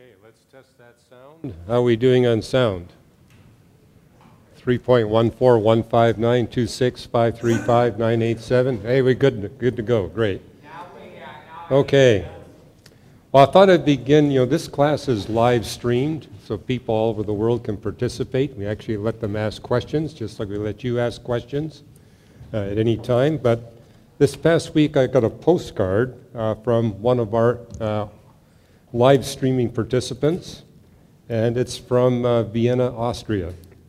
Okay, let's test that sound. How are we doing on sound? 3.1415926535987. Hey, we're good to go. Great. Okay. Well, I thought I'd begin, this class is live streamed, so people all over the world can participate. We actually let them ask questions, just like we let you ask questions at any time. But this past week, I got a postcard from one of our live streaming participants, and it's from Vienna, Austria.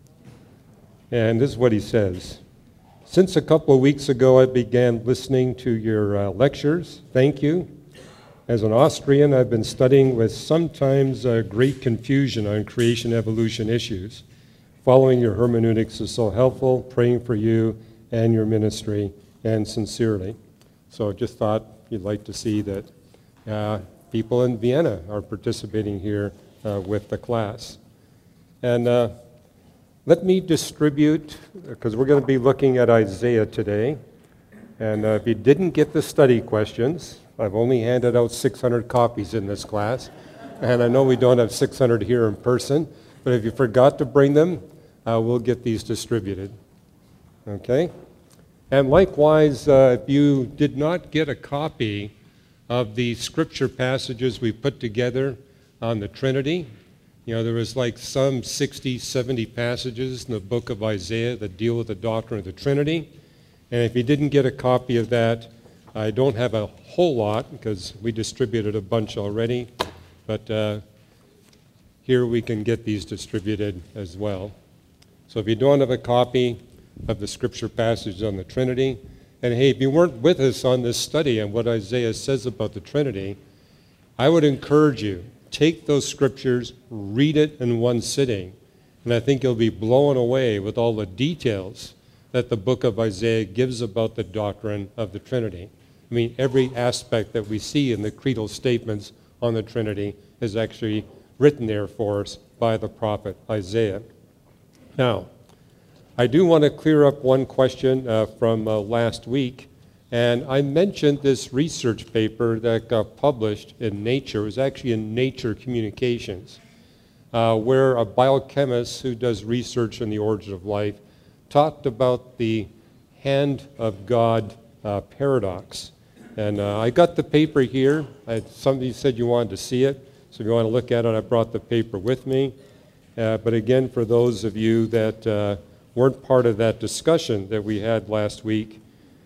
And this is what he says. Since a couple of weeks ago, I began listening to your lectures. Thank you. As an Austrian, I've been studying with sometimes great confusion on creation-evolution issues. Following your hermeneutics is so helpful, praying for you and your ministry, and sincerely. So just thought you'd like to see that people in Vienna are participating here with the class. And let me distribute, because we're going to be looking at Isaiah today. And if you didn't get the study questions, I've only handed out 600 copies in this class. And I know we don't have 600 here in person, but if you forgot to bring them, we'll get these distributed. Okay? And likewise, if you did not get a copy of the scripture passages we put together on the Trinity, there was like some 60, 70 passages in the book of Isaiah that deal with the doctrine of the Trinity. And if you didn't get a copy of that, I don't have a whole lot because we distributed a bunch already, but here we can get these distributed as well. So if you don't have a copy of the scripture passage on the Trinity, and hey, if you weren't with us on this study and what Isaiah says about the Trinity, I would encourage you, take those scriptures, read it in one sitting, and I think you'll be blown away with all the details that the book of Isaiah gives about the doctrine of the Trinity. I mean, every aspect that we see in the creedal statements on the Trinity is actually written there for us by the prophet Isaiah. Now, I do want to clear up one question from last week, and I mentioned this research paper that got published in Nature. It was actually in Nature Communications, where a biochemist who does research on the origin of life talked about the hand of God paradox. And I got the paper here. Somebody said you wanted to see it, so if you want to look at it, I brought the paper with me. But again, for those of you that weren't part of that discussion that we had last week,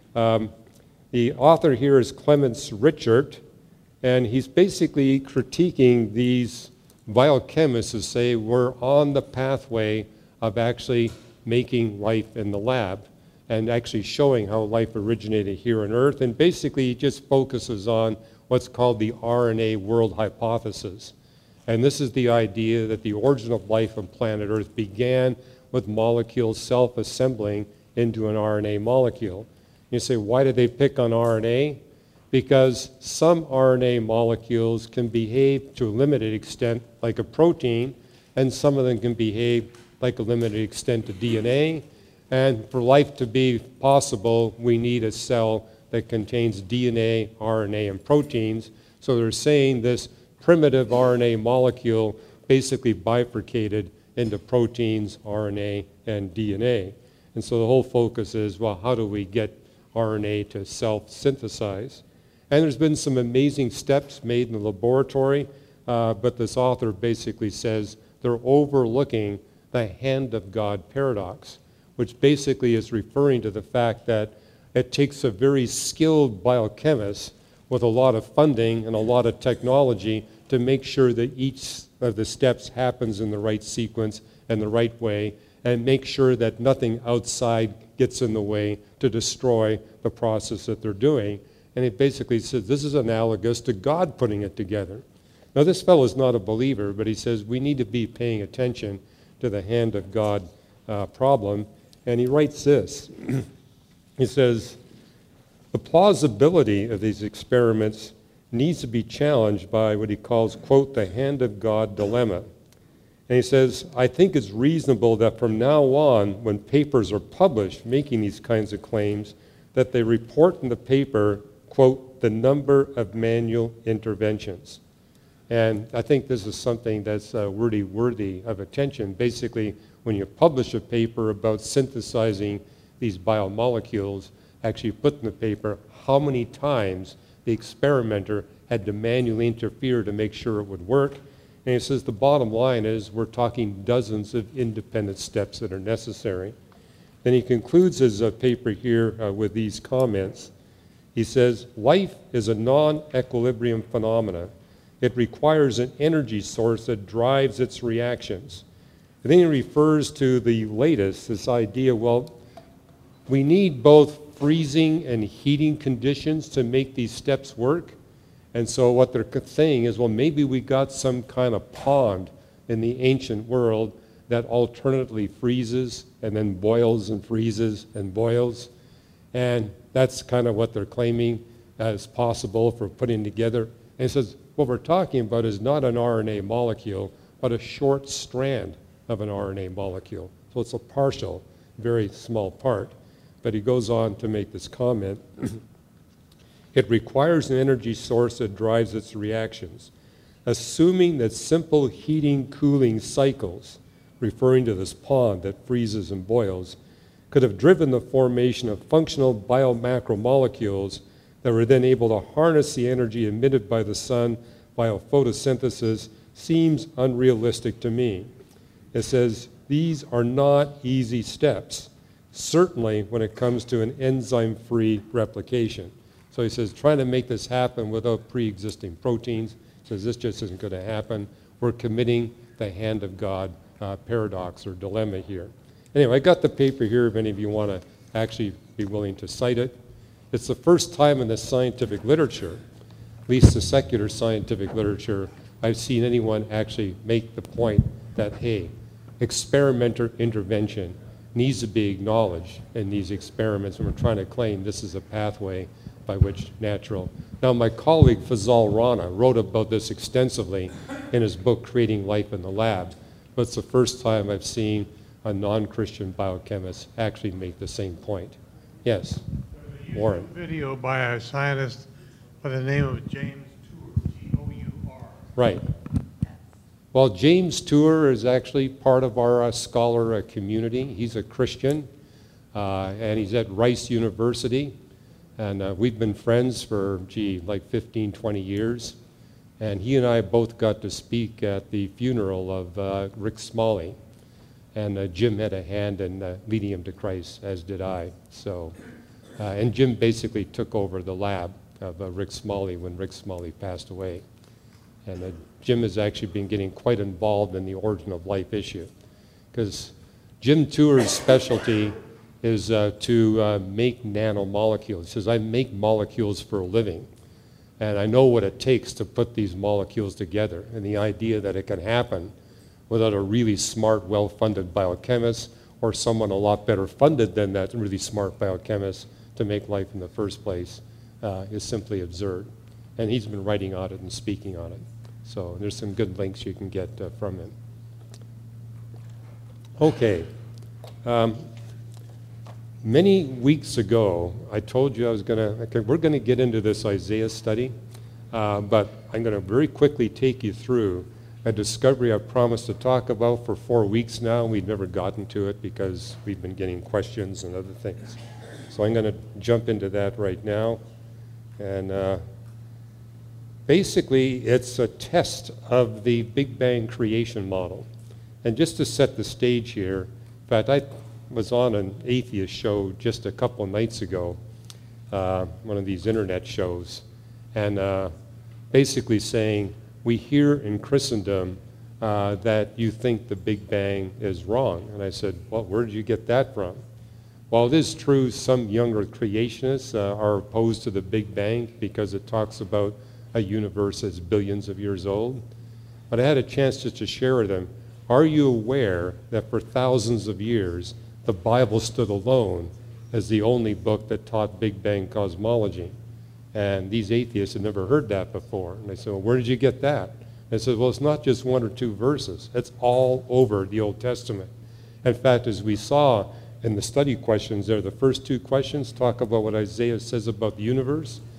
the author here is Clements Richert, and he's basically critiquing these biochemists who say we're on the pathway of actually making life in the lab and actually showing how life originated here on Earth. And basically he just focuses on what's called the RNA world hypothesis. And this is the idea that the origin of life on planet Earth began with molecules self-assembling into an RNA molecule. You say, why did they pick on RNA? Because some RNA molecules can behave to a limited extent like a protein, and some of them can behave like a limited extent to DNA. And for life to be possible, we need a cell that contains DNA, RNA, and proteins. So they're saying this primitive RNA molecule basically bifurcated into proteins, RNA, and DNA. And so the whole focus is, well, how do we get RNA to self-synthesize? And there's been some amazing steps made in the laboratory, but this author basically says they're overlooking the hand of God paradox, which basically is referring to the fact that it takes a very skilled biochemist with a lot of funding and a lot of technology to make sure that each of the steps happens in the right sequence and the right way, and make sure that nothing outside gets in the way to destroy the process that they're doing. And it basically says this is analogous to God putting it together. Now this fellow is not a believer, but he says we need to be paying attention to the hand of God problem. And he writes this. He says, the plausibility of these experiments needs to be challenged by what he calls, quote, the hand of God dilemma. And he says, I think it's reasonable that from now on, when papers are published making these kinds of claims, that they report in the paper, quote, the number of manual interventions. And I think this is something that's worthy of attention. Basically, when you publish a paper about synthesizing these biomolecules, actually put in the paper how many times the experimenter had to manually interfere to make sure it would work. And he says the bottom line is we're talking dozens of independent steps that are necessary. Then he concludes his paper here with these comments. He says, life is a non-equilibrium phenomena. It requires an energy source that drives its reactions. And then he refers to the latest, this idea, well, we need both freezing and heating conditions to make these steps work. And so what they're saying is, well, maybe we got some kind of pond in the ancient world that alternately freezes and then boils and freezes and boils. And that's kind of what they're claiming as possible for putting together. And he says, what we're talking about is not an RNA molecule, but a short strand of an RNA molecule. So it's a partial, very small part. But he goes on to make this comment. It requires an energy source that drives its reactions. Assuming that simple heating, cooling cycles, referring to this pond that freezes and boils, could have driven the formation of functional biomacromolecules that were then able to harness the energy emitted by the sun via photosynthesis seems unrealistic to me. It says, these are not easy steps, certainly when it comes to an enzyme-free replication. So he says, trying to make this happen without pre-existing proteins, says this just isn't going to happen. We're committing the hand of God paradox or dilemma here. Anyway, I got the paper here if any of you want to actually be willing to cite it. It's the first time in the scientific literature, at least the secular scientific literature, I've seen anyone actually make the point that, hey, experimenter intervention needs to be acknowledged in these experiments, and we're trying to claim this is a pathway by which natural. Now, my colleague Fazal Rana wrote about this extensively in his book, Creating Life in the Lab, but it's the first time I've seen a non-Christian biochemist actually make the same point. Yes, Warren. A video by a scientist by the name of James Tour, T-O-U-R. Right. Well, James Tour is actually part of our scholar community. He's a Christian, and he's at Rice University. And we've been friends for, like 15, 20 years. And he and I both got to speak at the funeral of Rick Smalley. And Jim had a hand in leading him to Christ, as did I. So, and Jim basically took over the lab of Rick Smalley when Rick Smalley passed away. And Jim has actually been getting quite involved in the origin of life issue. Because Jim Tour's specialty is to make nanomolecules. He says, I make molecules for a living. And I know what it takes to put these molecules together. And the idea that it can happen without a really smart, well-funded biochemist or someone a lot better funded than that really smart biochemist to make life in the first place is simply absurd. And he's been writing on it and speaking on it. So there's some good links you can get from him. Okay. Many weeks ago, I told you I was we're going to get into this Isaiah study, but I'm going to very quickly take you through a discovery I've promised to talk about for 4 weeks now. We've never gotten to it because we've been getting questions and other things. So I'm going to jump into that right now. And basically, it's a test of the Big Bang creation model. And just to set the stage here, in fact, I was on an atheist show just a couple of nights ago, one of these internet shows, and basically saying, we hear in Christendom that you think the Big Bang is wrong. And I said, well, where did you get that from? Well, it is true some younger creationists are opposed to the Big Bang because it talks about a universe that's billions of years old. But I had a chance just to share with them, are you aware that for thousands of years, the Bible stood alone as the only book that taught Big Bang cosmology? And these atheists had never heard that before. And I said, well, where did you get that? And I said, well, it's not just 1 or 2 verses. It's all over the Old Testament. In fact, as we saw in the study questions there, the first 2 questions talk about what Isaiah says about the universe.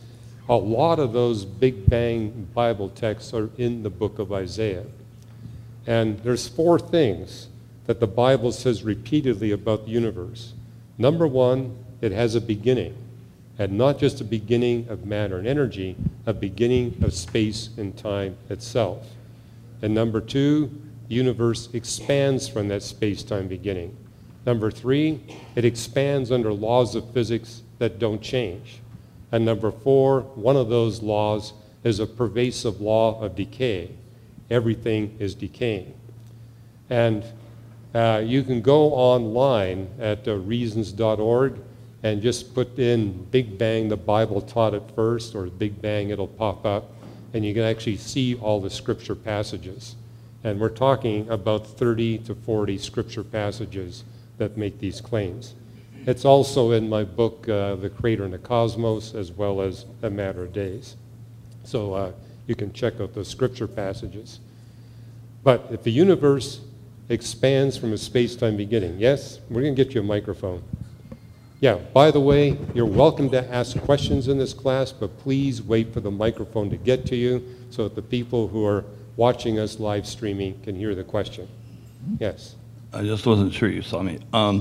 A lot of those Big Bang Bible texts are in the book of Isaiah. And there's 4 things that the Bible says repeatedly about the universe. Number 1, it has a beginning. And not just a beginning of matter and energy, a beginning of space and time itself. And number 2, the universe expands from that space-time beginning. Number 3, it expands under laws of physics that don't change. And number 4, one of those laws is a pervasive law of decay. Everything is decaying. And you can go online at reasons.org and just put in Big Bang, the Bible taught it first, or Big Bang, it'll pop up, and you can actually see all the scripture passages. And we're talking about 30 to 40 scripture passages that make these claims. It's also in my book, The Creator and the Cosmos, as well as A Matter of Days. So you can check out those scripture passages. But if the universe expands from a space-time beginning, yes, we're going to get you a microphone. Yeah, by the way, you're welcome to ask questions in this class, but please wait for the microphone to get to you so that the people who are watching us live streaming can hear the question. Yes? I just wasn't sure you saw me.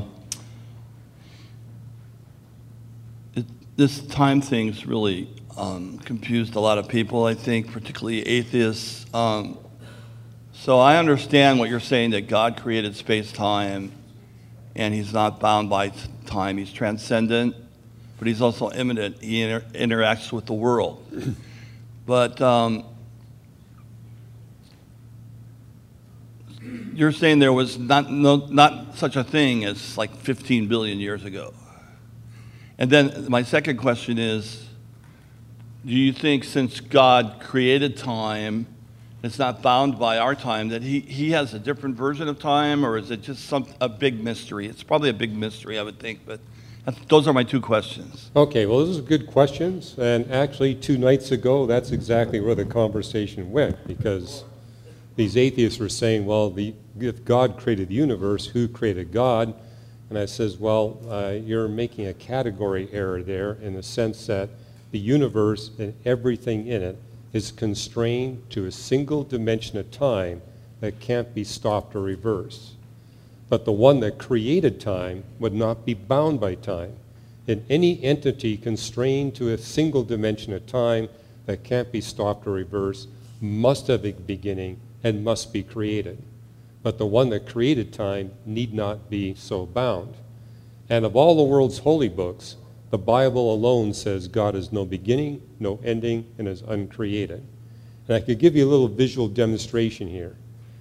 This time thing's really confused a lot of people, I think, particularly atheists. So I understand what you're saying, that God created space-time, and he's not bound by time. He's transcendent, but he's also immanent. He interacts with the world. But you're saying there was not such a thing as like 15 billion years ago. And then my second question is, do you think since God created time, it's not bound by our time, that he has a different version of time, or is it just a big mystery? It's probably a big mystery, I would think, but those are my 2 questions. Okay, well, those are good questions, and actually 2 nights ago, that's exactly where the conversation went, because these atheists were saying, well, if God created the universe, who created God? And I says, well, you're making a category error there in the sense that the universe and everything in it is constrained to a single dimension of time that can't be stopped or reversed. But the one that created time would not be bound by time. And any entity constrained to a single dimension of time that can't be stopped or reversed must have a beginning and must be created. But the one that created time need not be so bound. And of all the world's holy books, the Bible alone says God has no beginning, no ending, and is uncreated. And I could give you a little visual demonstration here.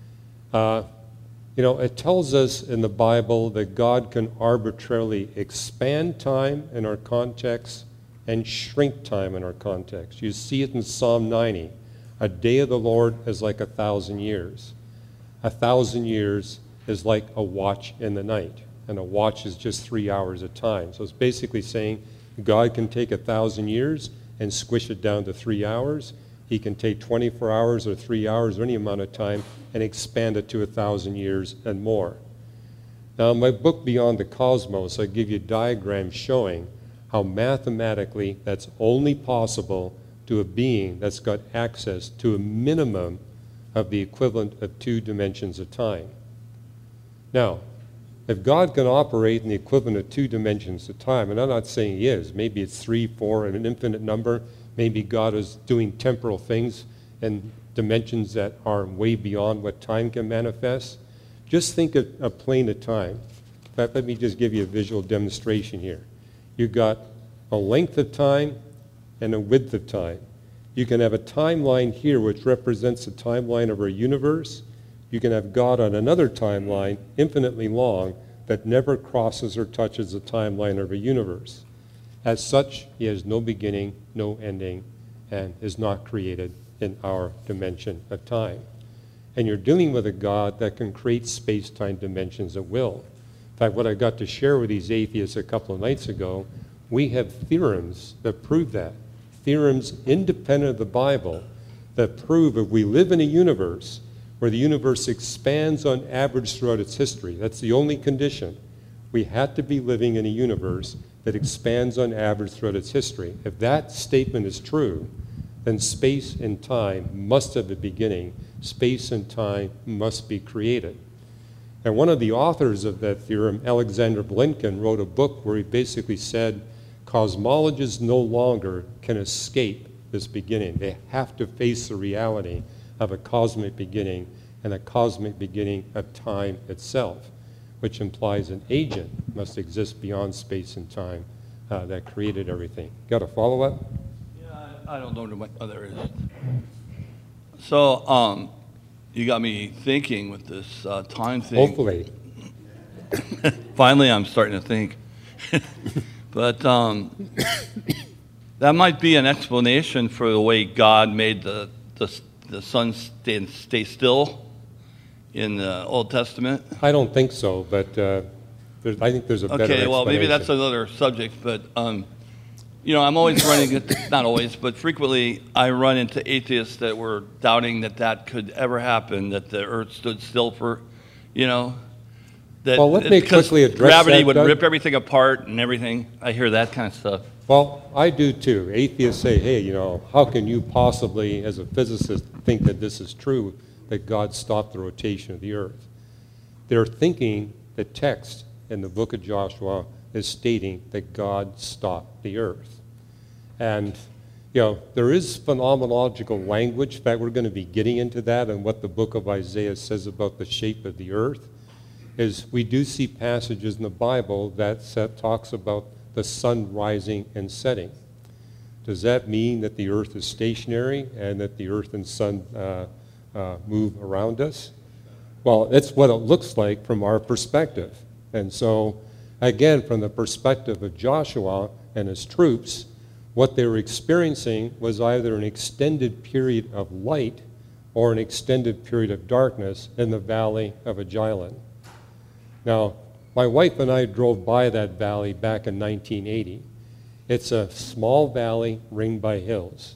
It tells us in the Bible that God can arbitrarily expand time in our context and shrink time in our context. You see it in Psalm 90. A day of the Lord is like 1,000 years. 1,000 years is like a watch in the night. And a watch is just 3 hours of time. So it's basically saying God can take 1,000 years and squish it down to 3 hours. He can take 24 hours or 3 hours or any amount of time and expand it to 1,000 years and more. Now, in my book, Beyond the Cosmos, I give you diagrams showing how mathematically that's only possible to a being that's got access to a minimum of the equivalent of 2 dimensions of time. Now, if God can operate in the equivalent of 2 dimensions of time, and I'm not saying he is, maybe it's 3, 4, and an infinite number, maybe God is doing temporal things in dimensions that are way beyond what time can manifest. Just think of a plane of time. In fact, let me just give you a visual demonstration here. You've got a length of time and a width of time. You can have a timeline here which represents the timeline of our universe. You can have God on another timeline, infinitely long, that never crosses or touches the timeline of a universe. As such, he has no beginning, no ending, and is not created in our dimension of time. And you're dealing with a God that can create space-time dimensions at will. In fact, what I got to share with these atheists a couple of nights ago, we have theorems that prove that. Theorems independent of the Bible that prove if we live in a universe where the universe expands on average throughout its history, that's the only condition. We had to be living in a universe that expands on average throughout its history. If that statement is true, then space and time must have a beginning. Space and time must be created. And one of the authors of that theorem, Alexander Blinken, wrote a book where he basically said cosmologists no longer can escape this beginning. They have to face the reality of a cosmic beginning and a cosmic beginning of time itself, which implies an agent must exist beyond space and time that created everything. Got a follow-up? Yeah, I don't know what there is. So, you got me thinking with this time thing. Hopefully. Finally, I'm starting to think. But that might be an explanation for the way God made the sun stay still in the Old Testament. I don't think so, but I think there's a better explanation. Okay, well, maybe that's another subject, but, you know, I'm always running, not always, but frequently I run into atheists that were doubting that that could ever happen, that the earth stood still for, you know, that Well, let me quickly address gravity that, would Doug. rip everything apart and everything. I hear that kind of stuff. Well, I do too. Atheists say, hey, you know, how can you possibly, as a physicist, think that this is true, that God stopped the rotation of the earth? They're thinking the text in the book of Joshua is stating that God stopped the earth. And, you know, there is phenomenological language. In fact, we're going to be getting into that and what the book of Isaiah says about the shape of the earth. Is we do see passages in the Bible that talks about the sun rising and setting. Does that mean that the earth is stationary and that the earth and sun move around us? Well, that's what it looks like from our perspective. And so, again, from the perspective of Joshua and his troops, what they were experiencing was either an extended period of light or an extended period of darkness in the valley of Ajalon. Now, my wife and I drove by that valley back in 1980. It's a small valley ringed by hills.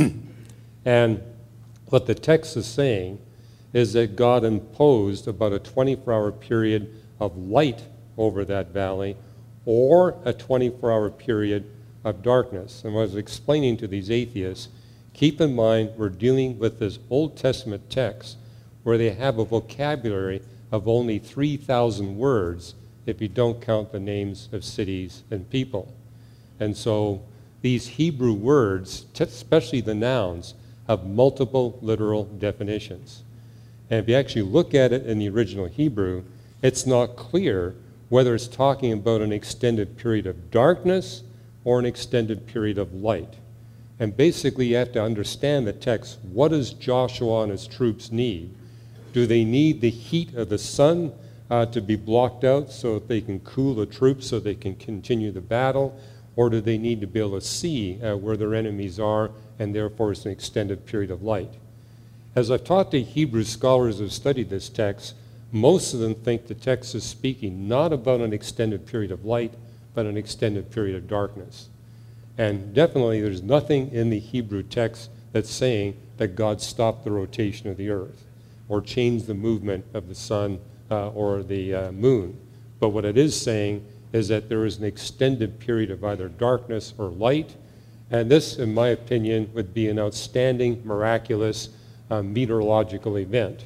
And what the text is saying is that God imposed about a 24-hour period of light over that valley or a 24-hour period of darkness. And what I was explaining to these atheists, keep in mind we're dealing with this Old Testament text where they have a vocabulary of only 3,000 words if you don't count the names of cities and people. And so these Hebrew words, especially the nouns, have multiple literal definitions. And if you actually look at it in the original Hebrew, it's not clear whether it's talking about an extended period of darkness or an extended period of light. And basically you have to understand the text. What does Joshua and his troops need? Do they need the heat of the sun to be blocked out so that they can cool the troops so they can continue the battle? Or do they need to be able to see where their enemies are, and therefore it's an extended period of light? As I've talked to Hebrew scholars who have studied this text, most of them think the text is speaking not about an extended period of light, but an extended period of darkness. And definitely there's nothing in the Hebrew text that's saying that God stopped the rotation of the earth or changed the movement of the sun or the moon. But what it is saying is that there is an extended period of either darkness or light, and this, in my opinion, would be an outstanding, miraculous meteorological event.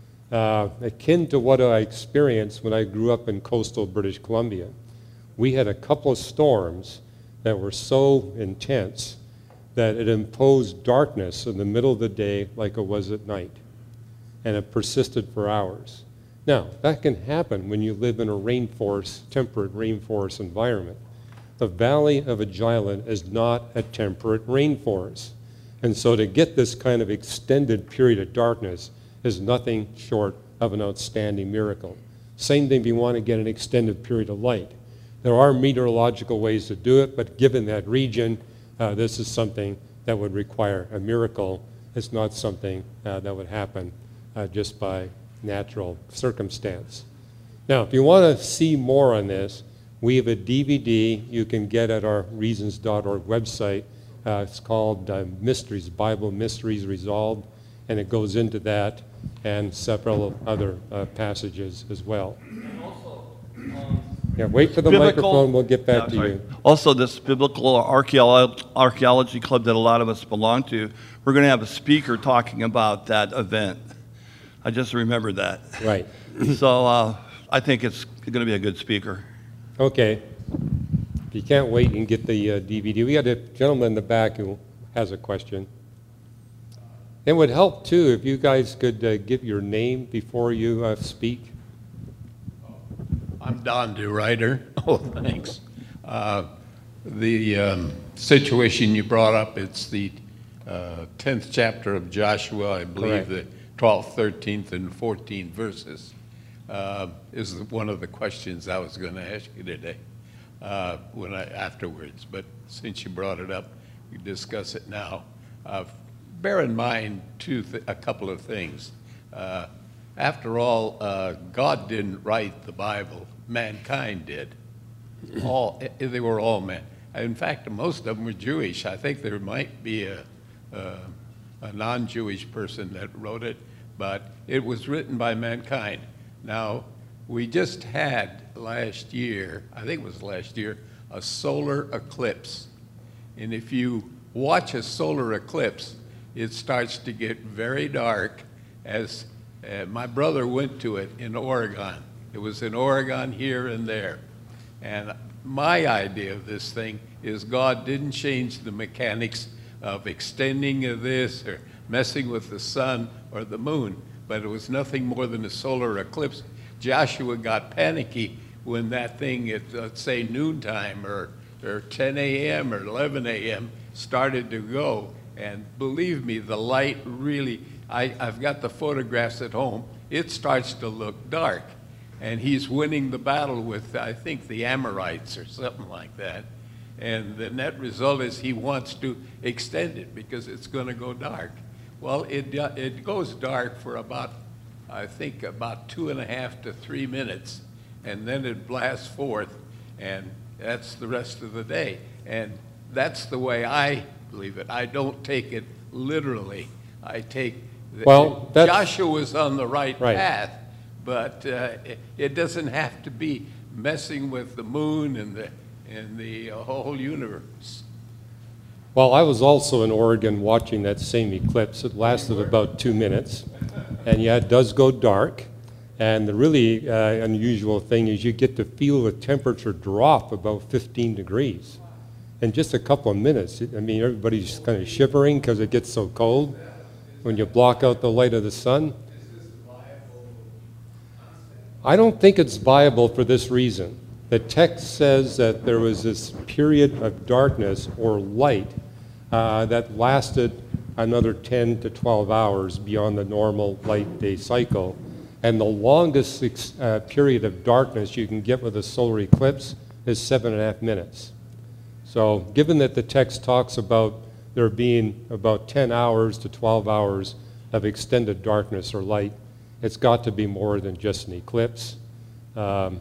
Akin to what I experienced when I grew up in coastal British Columbia. We had a couple of storms that were so intense that it imposed darkness in the middle of the day like it was at night. And it persisted for hours. Now, that can happen when you live in a rainforest, temperate rainforest environment. The Valley of Ajalon is not a temperate rainforest. And so to get this kind of extended period of darkness is nothing short of an outstanding miracle. Same thing if you want to get an extended period of light. There are meteorological ways to do it, but given that region, this is something that would require a miracle. It's not something that would happen just by natural circumstance. Now, if you want to see more on this, we have a DVD you can get at our reasons.org website. It's called Mysteries, Bible Mysteries Resolved, and it goes into that and several other passages as well. And also, Yeah, wait for the Biblical- microphone, we'll get Yeah, back I'm to sorry. you. Also, this biblical archaeology club that a lot of us belong to, we're going to have a speaker talking about that event. I just remembered that. Right. So I think it's going to be a good speaker. Okay. If you can't wait, you can get the DVD. We got a gentleman in the back who has a question. It would help, too, if you guys could give your name before you speak. I'm Don DeRuyter. Oh, thanks. The situation you brought up, it's the 10th chapter of Joshua, I believe Correct. the 12th, 13th, and 14th verses is one of the questions I was going to ask you today afterwards. But since you brought it up, we discuss it now. Bear in mind, a couple of things. After all, God didn't write the Bible, mankind did. They were all men. In fact, most of them were Jewish. I think there might be a non-Jewish person that wrote it, but it was written by mankind. Now, we just had last year, I think it was last year, a solar eclipse. And if you watch a solar eclipse, it starts to get very dark as my brother went to it in Oregon. It was in Oregon here and there. And my idea of this thing is God didn't change the mechanics of extending of this or messing with the sun or the moon, but it was nothing more than a solar eclipse. Joshua got panicky when that thing at, let's say, noontime or 10 a.m. or 11 a.m. started to go. And believe me, the light really, I've got the photographs at home, it starts to look dark. And he's winning the battle with, I think, the Amorites or something like that. And the net result is he wants to extend it because it's going to go dark. Well, it goes dark for about, I think, about 2.5 to 3 minutes. And then it blasts forth, and that's the rest of the day. And that's the way I believe it. I don't take it literally. I take Joshua was on the right path, but it doesn't have to be messing with the moon and the whole universe. Well, I was also in Oregon watching that same eclipse. It lasted about 2 minutes. And yeah, it does go dark. And the really unusual thing is you get to feel the temperature drop about 15 degrees. In just a couple of minutes. I mean, everybody's kind of shivering because it gets so cold when you block out the light of the sun. I don't think it's viable for this reason. The text says that there was this period of darkness or light that lasted another 10 to 12 hours beyond the normal light day cycle. And the longest period of darkness you can get with a solar eclipse is 7.5 minutes. So given that the text talks about there being about 10 hours to 12 hours of extended darkness or light, it's got to be more than just an eclipse. But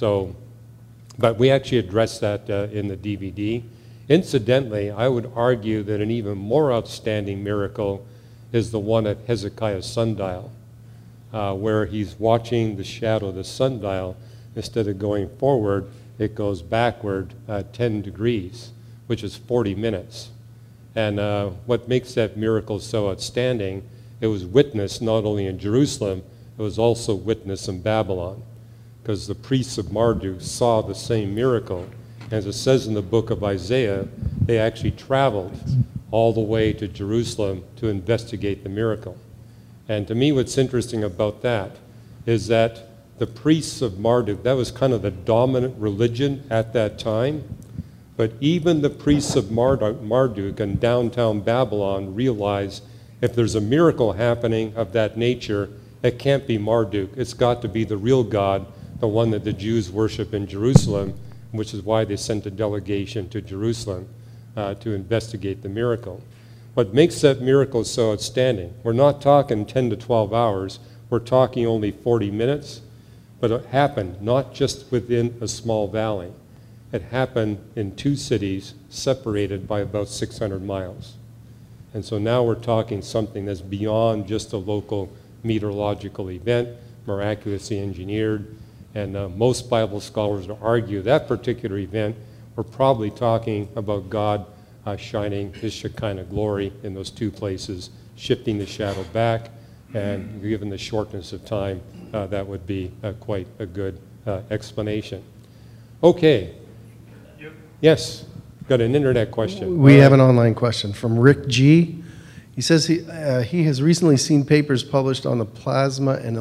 we actually addressed that in the DVD. Incidentally, I would argue that an even more outstanding miracle is the one at Hezekiah's sundial, where he's watching the shadow of the sundial. Instead of going forward, it goes backward 10 degrees, which is 40 minutes. And what makes that miracle so outstanding, it was witnessed not only in Jerusalem, it was also witnessed in Babylon, because the priests of Marduk saw the same miracle. As it says in the book of Isaiah, they actually traveled all the way to Jerusalem to investigate the miracle. And to me, what's interesting about that is that the priests of Marduk, that was kind of the dominant religion at that time. But even the priests of Marduk in downtown Babylon realized if there's a miracle happening of that nature, it can't be Marduk. It's got to be the real God, the one that the Jews worship in Jerusalem, which is why they sent a delegation to Jerusalem to investigate the miracle. What makes that miracle so outstanding, we're not talking 10 to 12 hours, we're talking only 40 minutes, but it happened not just within a small valley. It happened in 2 cities separated by about 600 miles. And so now we're talking something that's beyond just a local meteorological event, miraculously engineered. And most Bible scholars will argue that particular event, we're probably talking about God shining his Shekinah glory in those two places, shifting the shadow back, and given the shortness of time, that would be quite a good explanation. Okay. Yes, got an internet question. We have an online question from Rick G. He says he has recently seen papers published on the plasma and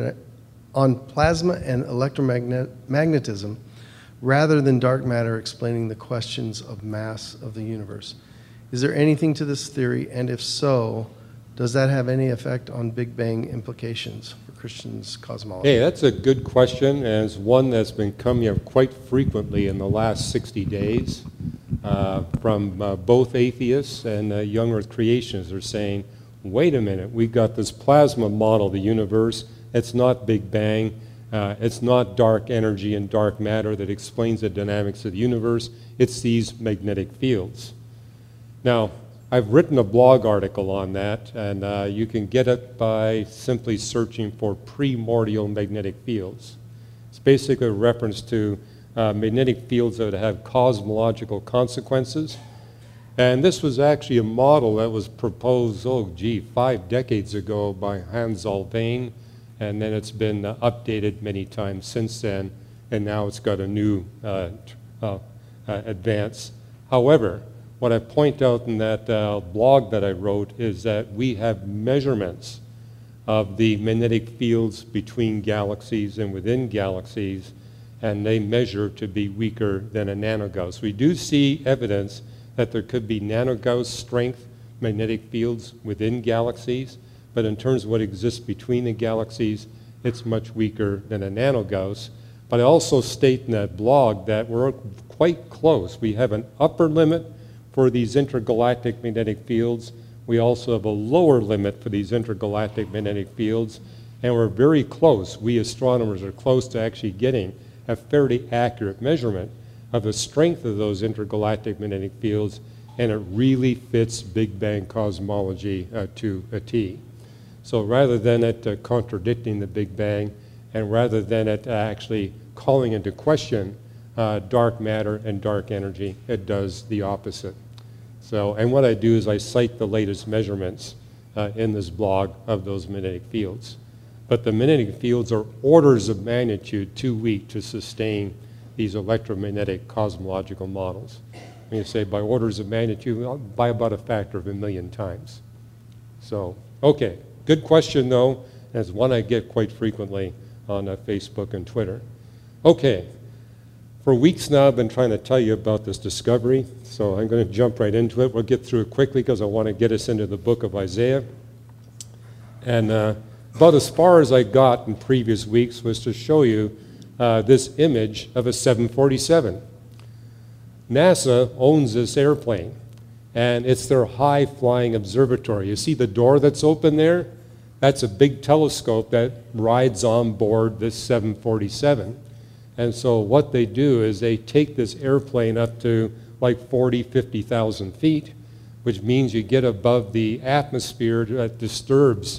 electromagnetism rather than dark matter, explaining the questions of mass of the universe. Is there anything to this theory, and if so, does that have any effect on Big Bang implications for Christians' cosmology? Hey, that's a good question, and it's one that's been coming up quite frequently in the last 60 days from both atheists and young earth creationists. Are saying, wait a minute, we've got this plasma model of the universe. It's not Big Bang. It's not dark energy and dark matter that explains the dynamics of the universe. It's these magnetic fields. Now, I've written a blog article on that, and you can get it by simply searching for primordial magnetic fields. It's basically a reference to magnetic fields that have cosmological consequences. And this was actually a model that was proposed, 5 decades ago by Hans Alfvén, and then it's been updated many times since then, and now it's got a new advance. However, what I point out in that blog that I wrote is that we have measurements of the magnetic fields between galaxies and within galaxies, and they measure to be weaker than a nanogauss. We do see evidence that there could be nanogauss strength magnetic fields within galaxies, but in terms of what exists between the galaxies, it's much weaker than a nanogauss. But I also state in that blog that we're quite close. We have an upper limit for these intergalactic magnetic fields. We also have a lower limit for these intergalactic magnetic fields, and we're very close. We astronomers are close to actually getting a fairly accurate measurement of the strength of those intergalactic magnetic fields, and it really fits Big Bang cosmology to a T. So rather than it contradicting the Big Bang, and rather than it actually calling into question dark matter and dark energy, it does the opposite. So, and what I do is I cite the latest measurements in this blog of those magnetic fields. But the magnetic fields are orders of magnitude too weak to sustain these electromagnetic cosmological models. When you say by orders of magnitude, by about a factor of 1,000,000 times. So, okay, good question though, and it's one I get quite frequently on Facebook and Twitter. Okay, for weeks now I've been trying to tell you about this discovery, so I'm going to jump right into it. We'll get through it quickly because I want to get us into the book of Isaiah. And about as far as I got in previous weeks was to show you this image of a 747. NASA owns this airplane, and it's their high-flying observatory. You see the door that's open there? That's a big telescope that rides on board this 747. And so what they do is they take this airplane up to like 40, 50,000 feet, which means you get above the atmosphere that disturbs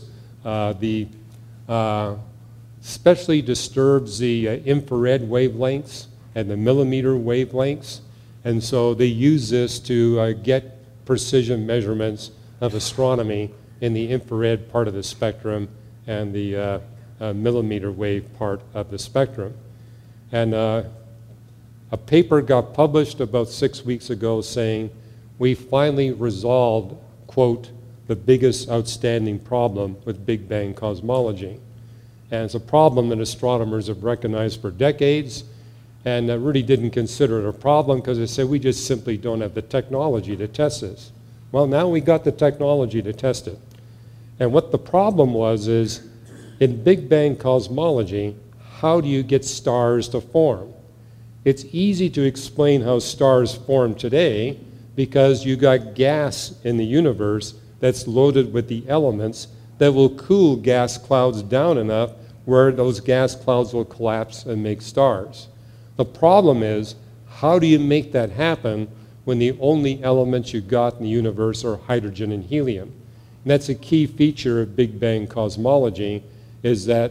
especially disturbs the infrared wavelengths and the millimeter wavelengths. And so they use this to get precision measurements of astronomy in the infrared part of the spectrum and the millimeter wave part of the spectrum. And a paper got published about 6 weeks ago saying, we finally resolved, quote, the biggest outstanding problem with Big Bang cosmology. And it's a problem that astronomers have recognized for decades, and really didn't consider it a problem because they said we just simply don't have the technology to test this. Well, now we got the technology to test it. And what the problem was is, in Big Bang cosmology, how do you get stars to form? It's easy to explain how stars form today because you got gas in the universe that's loaded with the elements that will cool gas clouds down enough where those gas clouds will collapse and make stars. The problem is, how do you make that happen when the only elements you got in the universe are hydrogen and helium? And that's a key feature of Big Bang cosmology, is that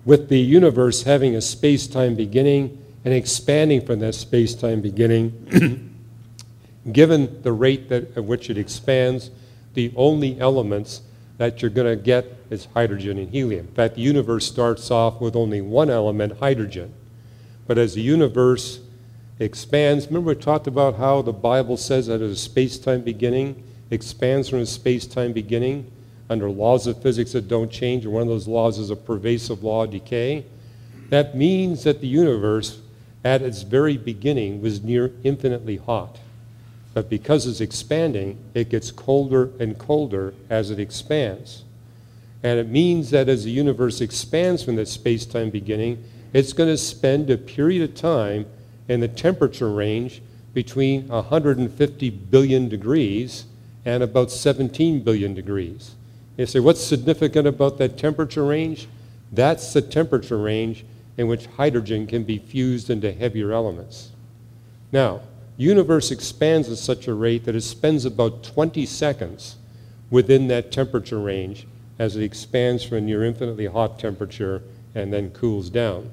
with the universe having a space-time beginning and expanding from that space-time beginning, given the rate at which it expands, the only elements that you're going to get is hydrogen and helium. In fact, the universe starts off with only one element, hydrogen. But as the universe expands, remember we talked about how the Bible says that at a space-time beginning, expands from a space-time beginning under laws of physics that don't change, and one of those laws is a pervasive law of decay. That means that the universe, at its very beginning, was near infinitely hot. But because it's expanding, it gets colder and colder as it expands. And it means that as the universe expands from that space-time beginning, it's going to spend a period of time in the temperature range between 150 billion degrees and about 17 billion degrees. You say, what's significant about that temperature range? That's the temperature range in which hydrogen can be fused into heavier elements. Now, the universe expands at such a rate that it spends about 20 seconds within that temperature range as it expands from a near infinitely hot temperature and then cools down.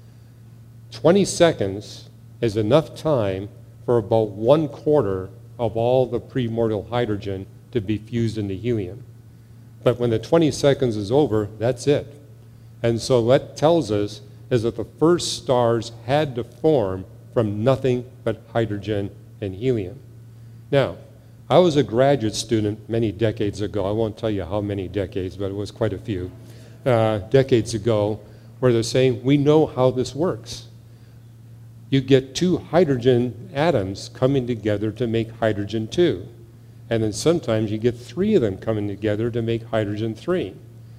20 seconds is enough time for about 1/4 of all the primordial hydrogen to be fused into helium. But when the 20 seconds is over, that's it. And so what tells us is that the first stars had to form from nothing but hydrogen and helium. Now, I was a graduate student many decades ago. I won't tell you how many decades, but it was quite a few decades ago, where they're saying, we know how this works. You get two hydrogen atoms coming together to make hydrogen 2. And then sometimes you get 3 of them coming together to make hydrogen 3.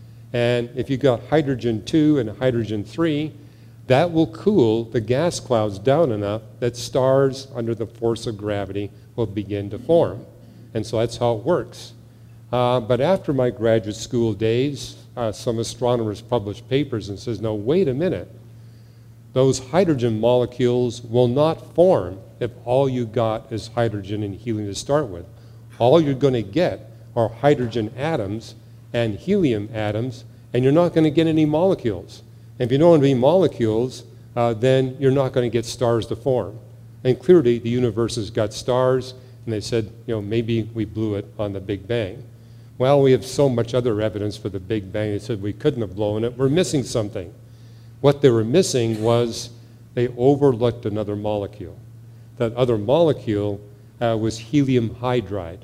And if you've got hydrogen 2 and hydrogen 3, that will cool the gas clouds down enough that stars under the force of gravity will begin to form. And so that's how it works. But after my graduate school days, some astronomers published papers and says, no, wait a minute. Those hydrogen molecules will not form if all you got is hydrogen and helium to start with. All you're going to get are hydrogen atoms and helium atoms, and you're not going to get any molecules. And if you don't have any molecules, then you're not going to get stars to form. And clearly, the universe has got stars, and they said, maybe we blew it on the Big Bang. Well, we have so much other evidence for the Big Bang. They said we couldn't have blown it. We're missing something. What they were missing was they overlooked another molecule. That other molecule was helium hydride,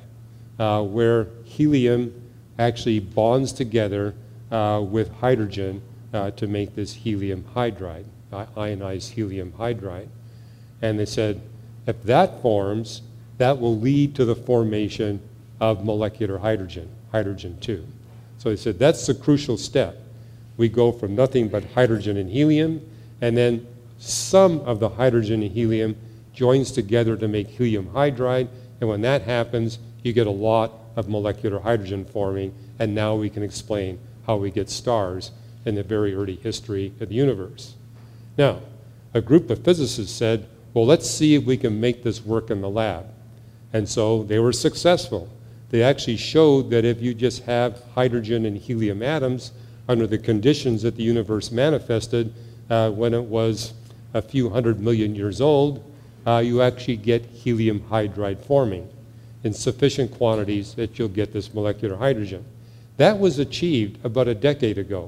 where helium actually bonds together with hydrogen to make this helium hydride, ionized helium hydride. And they said, if that forms, that will lead to the formation of molecular hydrogen, hydrogen 2. So they said, that's the crucial step. We go from nothing but hydrogen and helium, and then some of the hydrogen and helium joins together to make helium hydride, and when that happens, you get a lot of molecular hydrogen forming, and now we can explain how we get stars in the very early history of the universe. Now, a group of physicists said, well, let's see if we can make this work in the lab. And so they were successful. They actually showed that if you just have hydrogen and helium atoms under the conditions that the universe manifested when it was a few 100 million years old, you actually get helium hydride forming in sufficient quantities that you'll get this molecular hydrogen. That was achieved about a decade ago.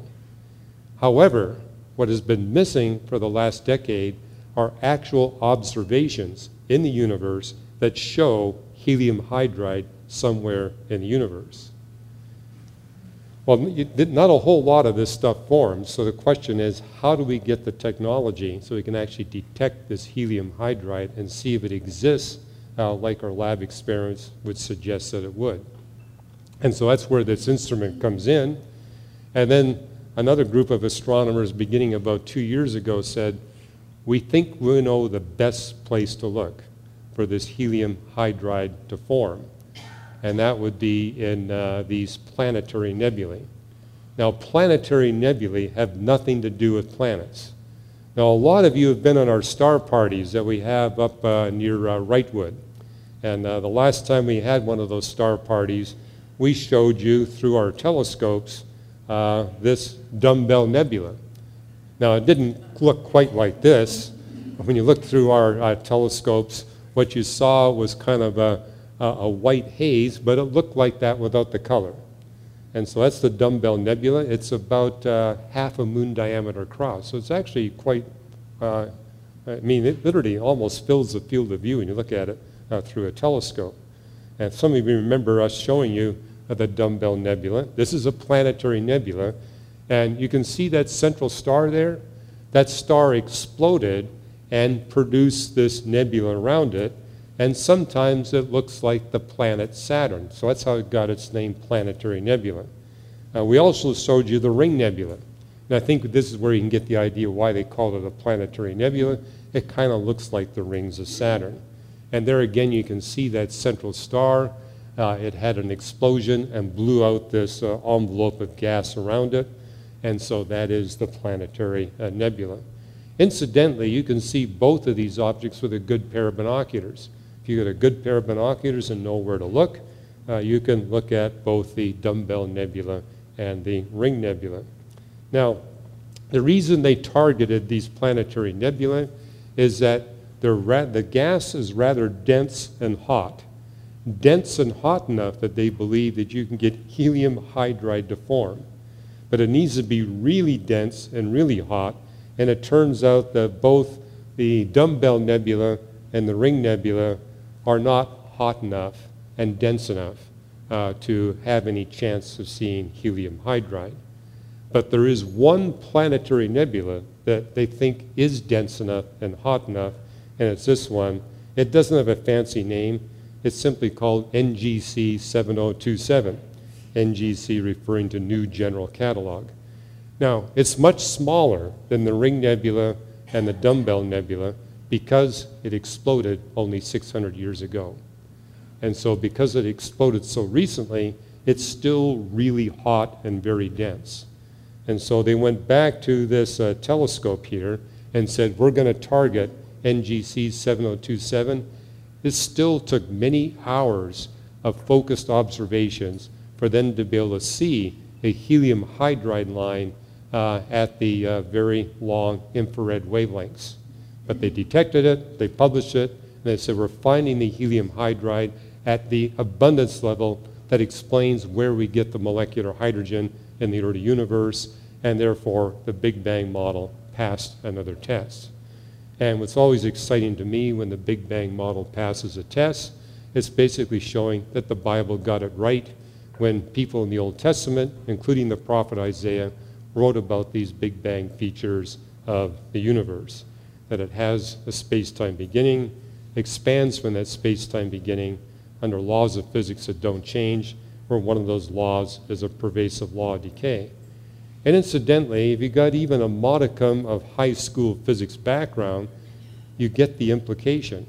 However, what has been missing for the last decade are actual observations in the universe that show helium hydride somewhere in the universe. Well, not a whole lot of this stuff forms, so the question is, how do we get the technology so we can actually detect this helium hydride and see if it exists like our lab experiments would suggest that it would? And so that's where this instrument comes in. And then another group of astronomers beginning about 2 years ago said, we think we know the best place to look for this helium hydride to form. And that would be in these planetary nebulae. Now, planetary nebulae have nothing to do with planets. Now, a lot of you have been on our star parties that we have up near Wrightwood. And the last time we had one of those star parties, we showed you through our telescopes this Dumbbell Nebula. Now, it didn't look quite like this. When you look through our telescopes, what you saw was kind of a white haze, but it looked like that without the color. And so that's the Dumbbell Nebula. It's about half a moon diameter across. So it's actually quite, I mean, it literally almost fills the field of view when you look at it through a telescope. And some of you remember us showing you the Dumbbell Nebula. This is a planetary nebula. And you can see that central star there. That star exploded and produced this nebula around it. And sometimes it looks like the planet Saturn. So that's how it got its name, Planetary Nebula. We also showed you the Ring Nebula. And I think this is where you can get the idea why they called it a planetary nebula. It kind of looks like the rings of Saturn. And there again, you can see that central star. It had an explosion and blew out this envelope of gas around it. And so that is the Planetary Nebula. Incidentally, you can see both of these objects with a good pair of binoculars. If you get a good pair of binoculars and know where to look, you can look at both the Dumbbell Nebula and the Ring Nebula. Now, the reason they targeted these planetary nebulae is that the gas is rather dense and hot. Dense and hot enough that they believe that you can get helium hydride to form. But it needs to be really dense and really hot, and it turns out that both the Dumbbell Nebula and the Ring Nebula are not hot enough and dense enough to have any chance of seeing helium hydride. But there is one planetary nebula that they think is dense enough and hot enough, and it's this one. It doesn't have a fancy name. It's simply called NGC 7027, NGC referring to New General Catalog. Now, it's much smaller than the Ring Nebula and the Dumbbell Nebula because it exploded only 600 years ago. And so because it exploded so recently, it's still really hot and very dense. And so they went back to this telescope here and said, we're going to target NGC 7027. This still took many hours of focused observations for them to be able to see a helium hydride line at the very long infrared wavelengths. But they detected it, they published it, and they said, we're finding the helium hydride at the abundance level that explains where we get the molecular hydrogen in the early universe, and therefore the Big Bang model passed another test. And what's always exciting to me when the Big Bang model passes a test, it's basically showing that the Bible got it right when people in the Old Testament, including the prophet Isaiah, wrote about these Big Bang features of the universe, that it has a space-time beginning, expands from that space-time beginning under laws of physics that don't change, where one of those laws is a pervasive law of decay. And incidentally, if you got even a modicum of high school physics background, you get the implication.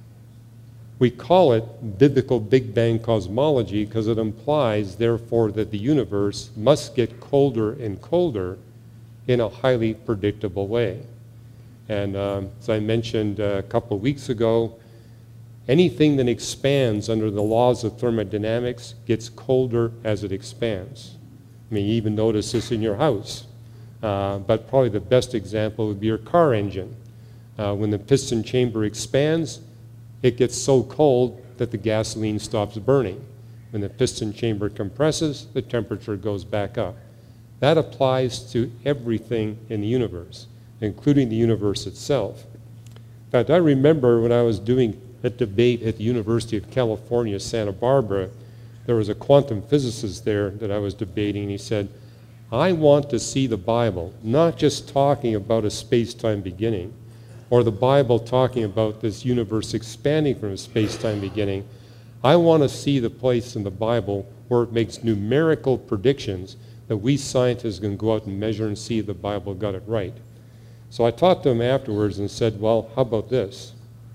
We call it biblical Big Bang cosmology because it implies, therefore, that the universe must get colder and colder in a highly predictable way. And as I mentioned a couple of weeks ago, anything that expands under the laws of thermodynamics gets colder as it expands. I mean, you even notice this in your house. But probably the best example would be your car engine. When the piston chamber expands, it gets so cold that the gasoline stops burning. When the piston chamber compresses, the temperature goes back up. That applies to everything in the universe, including the universe itself. In fact, I remember when I was doing a debate at the University of California, Santa Barbara, there was a quantum physicist there that I was debating, and he said, I want to see the Bible, not just talking about a space-time beginning, or the Bible talking about this universe expanding from a space-time beginning. I want to see the place in the Bible where it makes numerical predictions that we scientists can go out and measure and see if the Bible got it right. So I talked to him afterwards and said, well, how about this?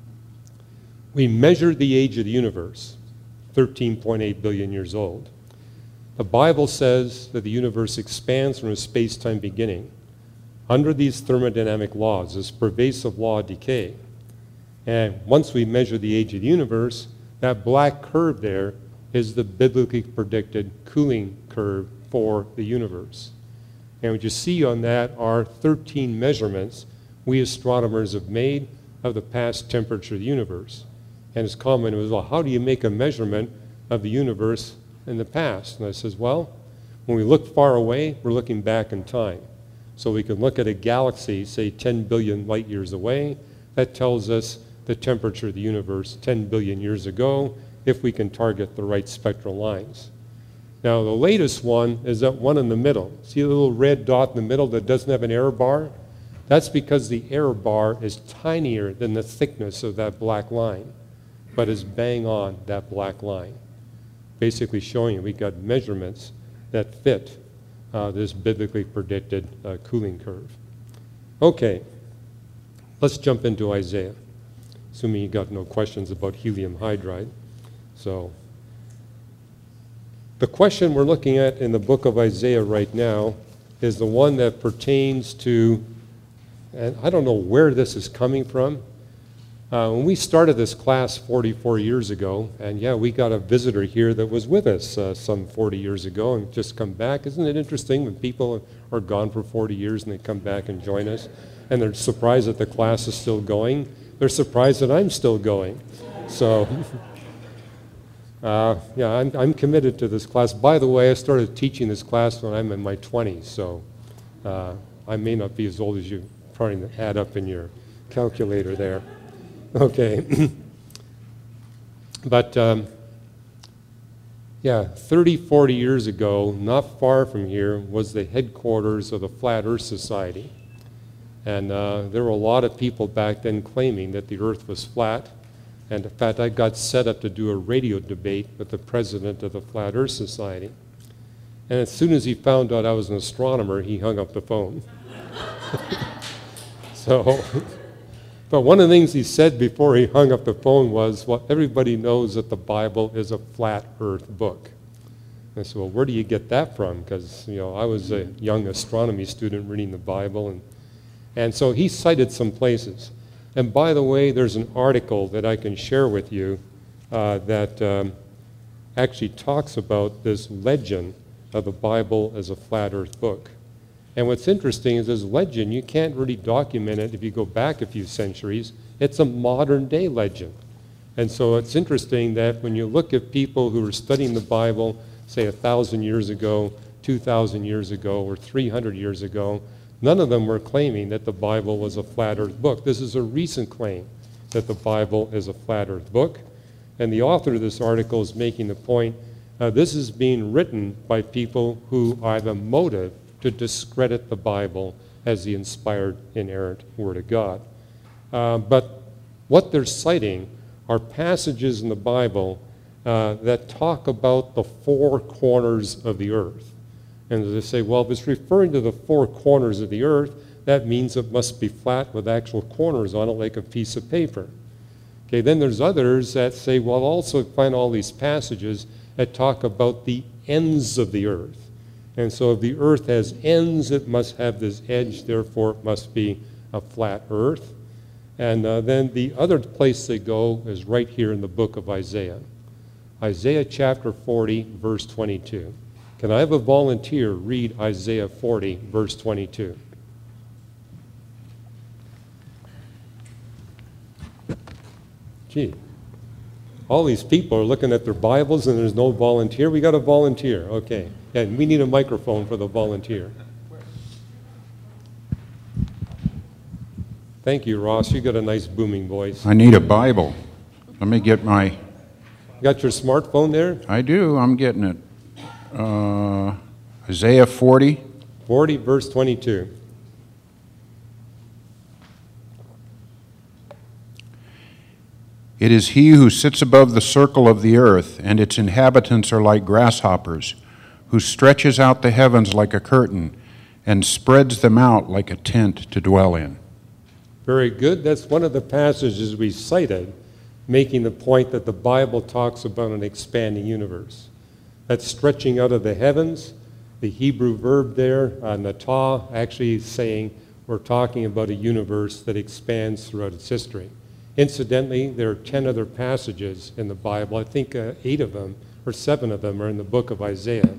We measured the age of the universe, 13.8 billion years old. The Bible says that the universe expands from a space-time beginning under these thermodynamic laws, this pervasive law of decay. And once we measure the age of the universe, that black curve there is the biblically predicted cooling curve for the universe. And what you see on that are 13 measurements we astronomers have made of the past temperature of the universe. And his comment was, well, how do you make a measurement of the universe in the past? And I says, well, when we look far away, we're looking back in time. So we can look at a galaxy, say 10 billion light years away. That tells us the temperature of the universe 10 billion years ago, if we can target the right spectral lines. Now, the latest one is that one in the middle. See the little red dot in the middle that doesn't have an error bar? That's because the error bar is tinier than the thickness of that black line, but is bang on that black line. Basically showing you we got measurements that fit this biblically predicted cooling curve. Okay, let's jump into Isaiah, assuming you got no questions about helium hydride. So, the question we're looking at in the book of Isaiah right now is the one that pertains to, and I don't know where this is coming from. When we started this class 44 years ago, and yeah, we got a visitor here that was with us some 40 years ago and just come back. Isn't it interesting when people are gone for 40 years and they come back and join us, and they're surprised that the class is still going? They're surprised that I'm still going. So, yeah, I'm committed to this class. By the way, I started teaching this class when I'm in my 20s, so I may not be as old as you trying to add up in your calculator there. Okay. But, yeah, 30, 40 years ago, not far from here, was the headquarters of the Flat Earth Society. And there were a lot of people back then claiming that the Earth was flat. And in fact, I got set up to do a radio debate with the president of the Flat Earth Society. And as soon as he found out I was an astronomer, he hung up the phone. So, but one of the things he said before he hung up the phone was, well, everybody knows that the Bible is a flat earth book. I said, well, where do you get that from? Because, you know, I was a young astronomy student reading the Bible. And so he cited some places. And by the way, there's an article that I can share with you that actually talks about this legend of the Bible as a flat earth book. And what's interesting is this legend, you can't really document it if you go back a few centuries. It's a modern day legend. And so it's interesting that when you look at people who were studying the Bible, say 1,000 years ago, 2,000 years ago, or 300 years ago, none of them were claiming that the Bible was a flat earth book. This is a recent claim that the Bible is a flat earth book. And the author of this article is making the point, this is being written by people who have a motive to discredit the Bible as the inspired, inerrant Word of God. But what they're citing are passages in the Bible that talk about the four corners of the earth. And they say, well, if it's referring to the four corners of the earth, that means it must be flat with actual corners on it like a piece of paper. Okay, then there's others that say, well, also find all these passages that talk about the ends of the earth. And so if the earth has ends, it must have this edge, therefore it must be a flat earth. And then the other place they go is right here in the book of Isaiah. Isaiah chapter 40, verse 22. Can I have a volunteer read Isaiah 40, verse 22? Gee, all these people are looking at their Bibles and there's no volunteer. We got a volunteer, okay. And we need a microphone for the volunteer. Thank you, Ross. You got a nice booming voice. I need a Bible. Let me get my... You got your smartphone there? I do. I'm getting it. Isaiah 40. 40, verse 22. It is he who sits above the circle of the earth, and its inhabitants are like grasshoppers, who stretches out the heavens like a curtain and spreads them out like a tent to dwell in. Very good. That's one of the passages we cited, making the point that the Bible talks about an expanding universe. That's stretching out of the heavens. The Hebrew verb there, natah, actually saying we're talking about a universe that expands throughout its history. Incidentally, there are 10 other passages in the Bible. I think 8 of them or 7 of them are in the book of Isaiah,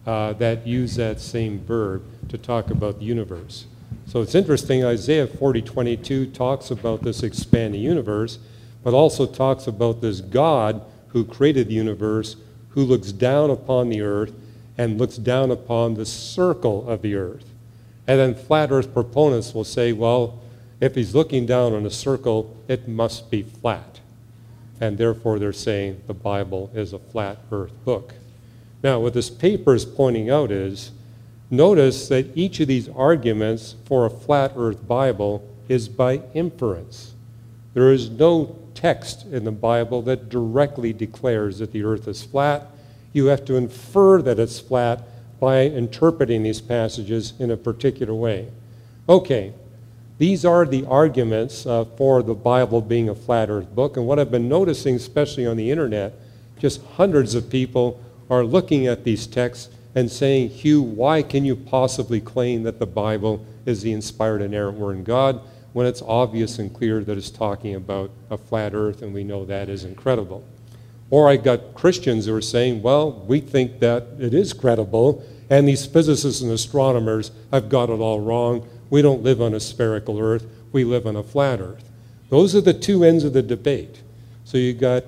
that use that same verb to talk about the universe. So it's interesting, Isaiah 40:22 talks about this expanding universe, but also talks about this God who created the universe, who looks down upon the earth and looks down upon the circle of the earth. And then flat earth proponents will say, well, if he's looking down on a circle, it must be flat. And therefore they're saying the Bible is a flat earth book. Now, what this paper is pointing out is, notice that each of these arguments for a flat earth Bible is by inference. There is no text in the Bible that directly declares that the earth is flat. You have to infer that it's flat by interpreting these passages in a particular way. Okay, these are the arguments for the Bible being a flat earth book, and what I've been noticing, especially on the internet, just hundreds of people are looking at these texts and saying, Hugh, why can you possibly claim that the Bible is the inspired and inerrant word of God when it's obvious and clear that it's talking about a flat earth, and we know that is incredible? Or I got Christians who are saying, well, we think that it is credible, and these physicists and astronomers have got it all wrong. We don't live on a spherical earth, we live on a flat earth. Those are the two ends of the debate. So you got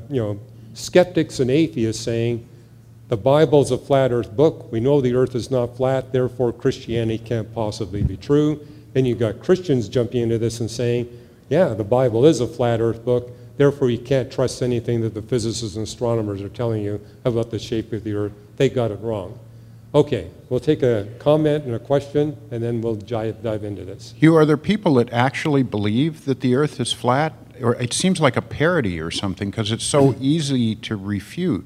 skeptics and atheists saying, the Bible's a flat earth book. We know the earth is not flat, therefore Christianity can't possibly be true. Then you got Christians jumping into this and saying, yeah, the Bible is a flat earth book, therefore you can't trust anything that the physicists and astronomers are telling you about the shape of the earth. They got it wrong. Okay, we'll take a comment and a question, and then we'll dive into this. Hugh, are there people that actually believe that the earth is flat? Or it seems like a parody or something because it's so easy to refute.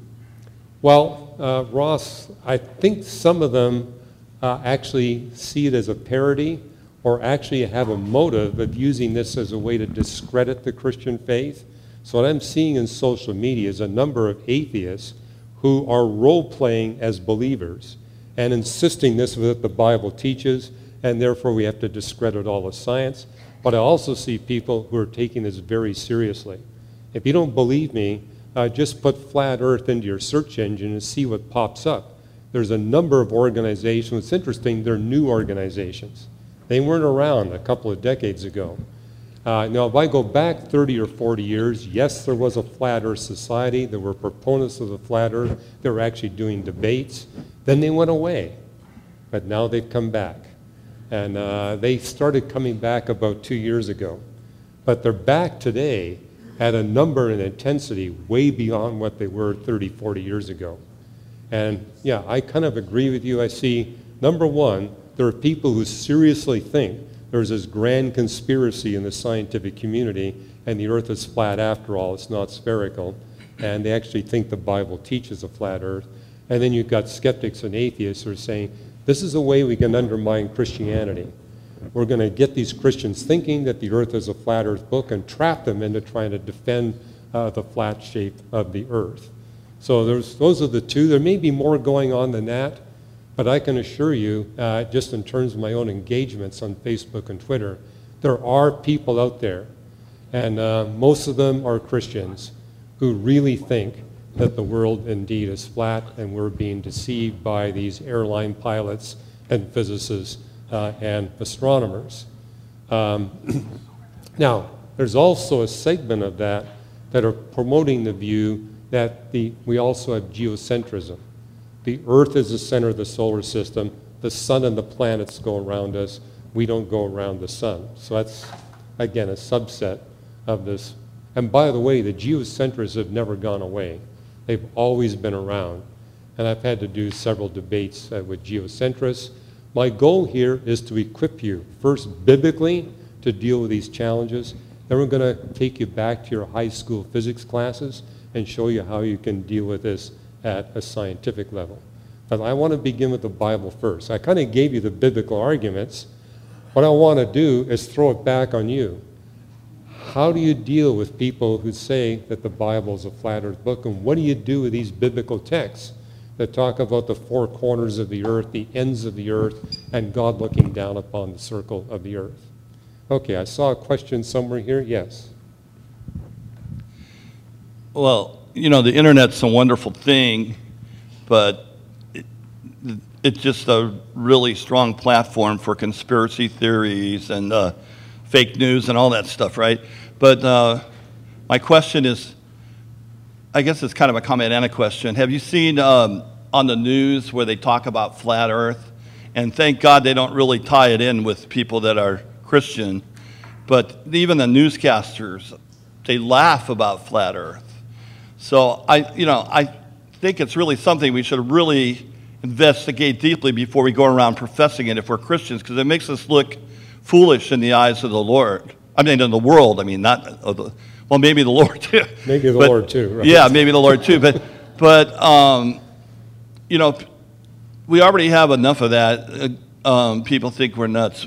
Well, Ross, I think some of them actually see it as a parody or actually have a motive of using this as a way to discredit the Christian faith. So what I'm seeing in social media is a number of atheists who are role-playing as believers and insisting this is what the Bible teaches, and therefore we have to discredit all the science. But I also see people who are taking this very seriously. If you don't believe me, just put flat earth into your search engine and see what pops up. There's a number of organizations. It's interesting, they're new organizations. They weren't around a couple of decades ago. Now, if I go back 30 or 40 years, yes, there was a flat earth society. There were proponents of the flat earth. They were actually doing debates. Then they went away, but now they've come back. And they started coming back about 2 years ago. But they're back today at a number and intensity way beyond what they were 30, 40 years ago. And yeah, I kind of agree with you. I see, number one, there are people who seriously think there's this grand conspiracy in the scientific community and the earth is flat after all, it's not spherical. And they actually think the Bible teaches a flat earth. And then you've got skeptics and atheists who are saying, this is a way we can undermine Christianity. We're going to get these Christians thinking that the earth is a flat earth book and trap them into trying to defend the flat shape of the earth. So those are the two. There may be more going on than that, but I can assure you, just in terms of my own engagements on Facebook and Twitter, there are people out there, and most of them are Christians, who really think that the world indeed is flat and we're being deceived by these airline pilots and physicists and astronomers. Now, there's also a segment of that are promoting the view that we also have geocentrism. The Earth is the center of the solar system. The sun and the planets go around us. We don't go around the sun. So that's, again, a subset of this. And by the way, the geocentrists have never gone away. They've always been around. And I've had to do several debates with geocentrists. My goal here is to equip you, first biblically, to deal with these challenges. Then we're going to take you back to your high school physics classes and show you how you can deal with this at a scientific level. But I want to begin with the Bible first. I kind of gave you the biblical arguments. What I want to do is throw it back on you. How do you deal with people who say that the Bible is a flat earth book, and what do you do with these biblical texts that talk about the four corners of the earth, the ends of the earth, and God looking down upon the circle of the earth? Okay, I saw a question somewhere here. Yes. Well, you know, the internet's a wonderful thing, but it's just a really strong platform for conspiracy theories and fake news and all that stuff, right? But my question is, I guess it's kind of a comment and a question. Have you seen on the news where they talk about flat earth? And thank God they don't really tie it in with people that are Christian. But even the newscasters, they laugh about flat earth. So I think it's really something we should really investigate deeply before we go around professing it if we're Christians, because it makes us look foolish in the eyes of the Lord. I mean, in the world. I mean, not of the, well, maybe the Lord too. Maybe the Lord too, right? Yeah, maybe the Lord too. But we already have enough of that. People think we're nuts.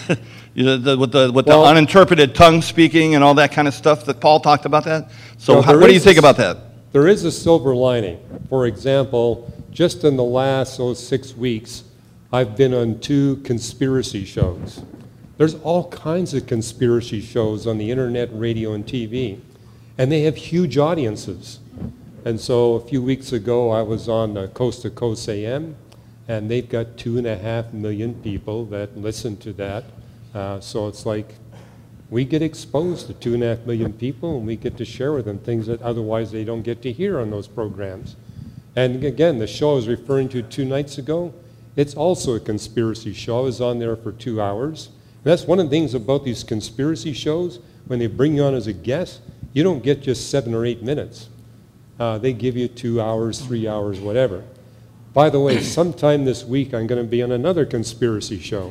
With the uninterpreted tongue speaking and all that kind of stuff that Paul talked about that. So what do you think about that? There is a silver lining. For example, just in the last 6 weeks, I've been on 2 conspiracy shows. There's all kinds of conspiracy shows on the internet, radio, and TV, and they have huge audiences. And so a few weeks ago, I was on Coast to Coast AM, and they've got 2.5 million people that listen to that. So it's like we get exposed to 2.5 million people, and we get to share with them things that otherwise they don't get to hear on those programs. And again, the show I was referring to 2 nights ago, it's also a conspiracy show. I was on there for 2 hours. And that's one of the things about these conspiracy shows. When they bring you on as a guest, you don't get just 7 or 8 minutes. They give you 2 hours, 3 hours, whatever. By the way, sometime this week, I'm going to be on another conspiracy show.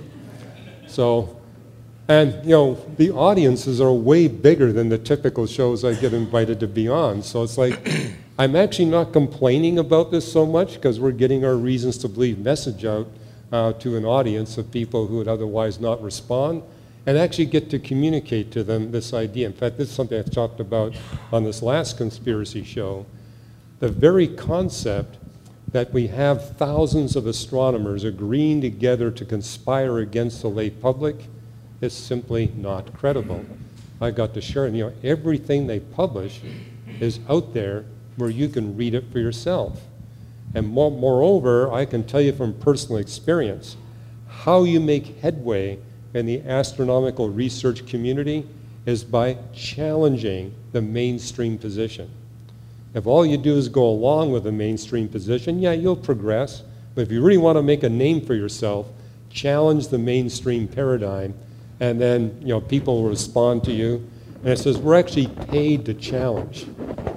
So, and the audiences are way bigger than the typical shows I get invited to be on. So it's like, I'm actually not complaining about this so much because we're getting our reasons to believe message out to an audience of people who would otherwise not respond, and actually get to communicate to them this idea. In fact, this is something I've talked about on this last conspiracy show. The very concept that we have thousands of astronomers agreeing together to conspire against the lay public is simply not credible. I got to share, everything they publish is out there where you can read it for yourself. And moreover, I can tell you from personal experience, how you make headway in the astronomical research community is by challenging the mainstream position. If all you do is go along with the mainstream position, yeah, you'll progress. But if you really want to make a name for yourself, challenge the mainstream paradigm, and then people will respond to you. And it says we're actually paid to challenge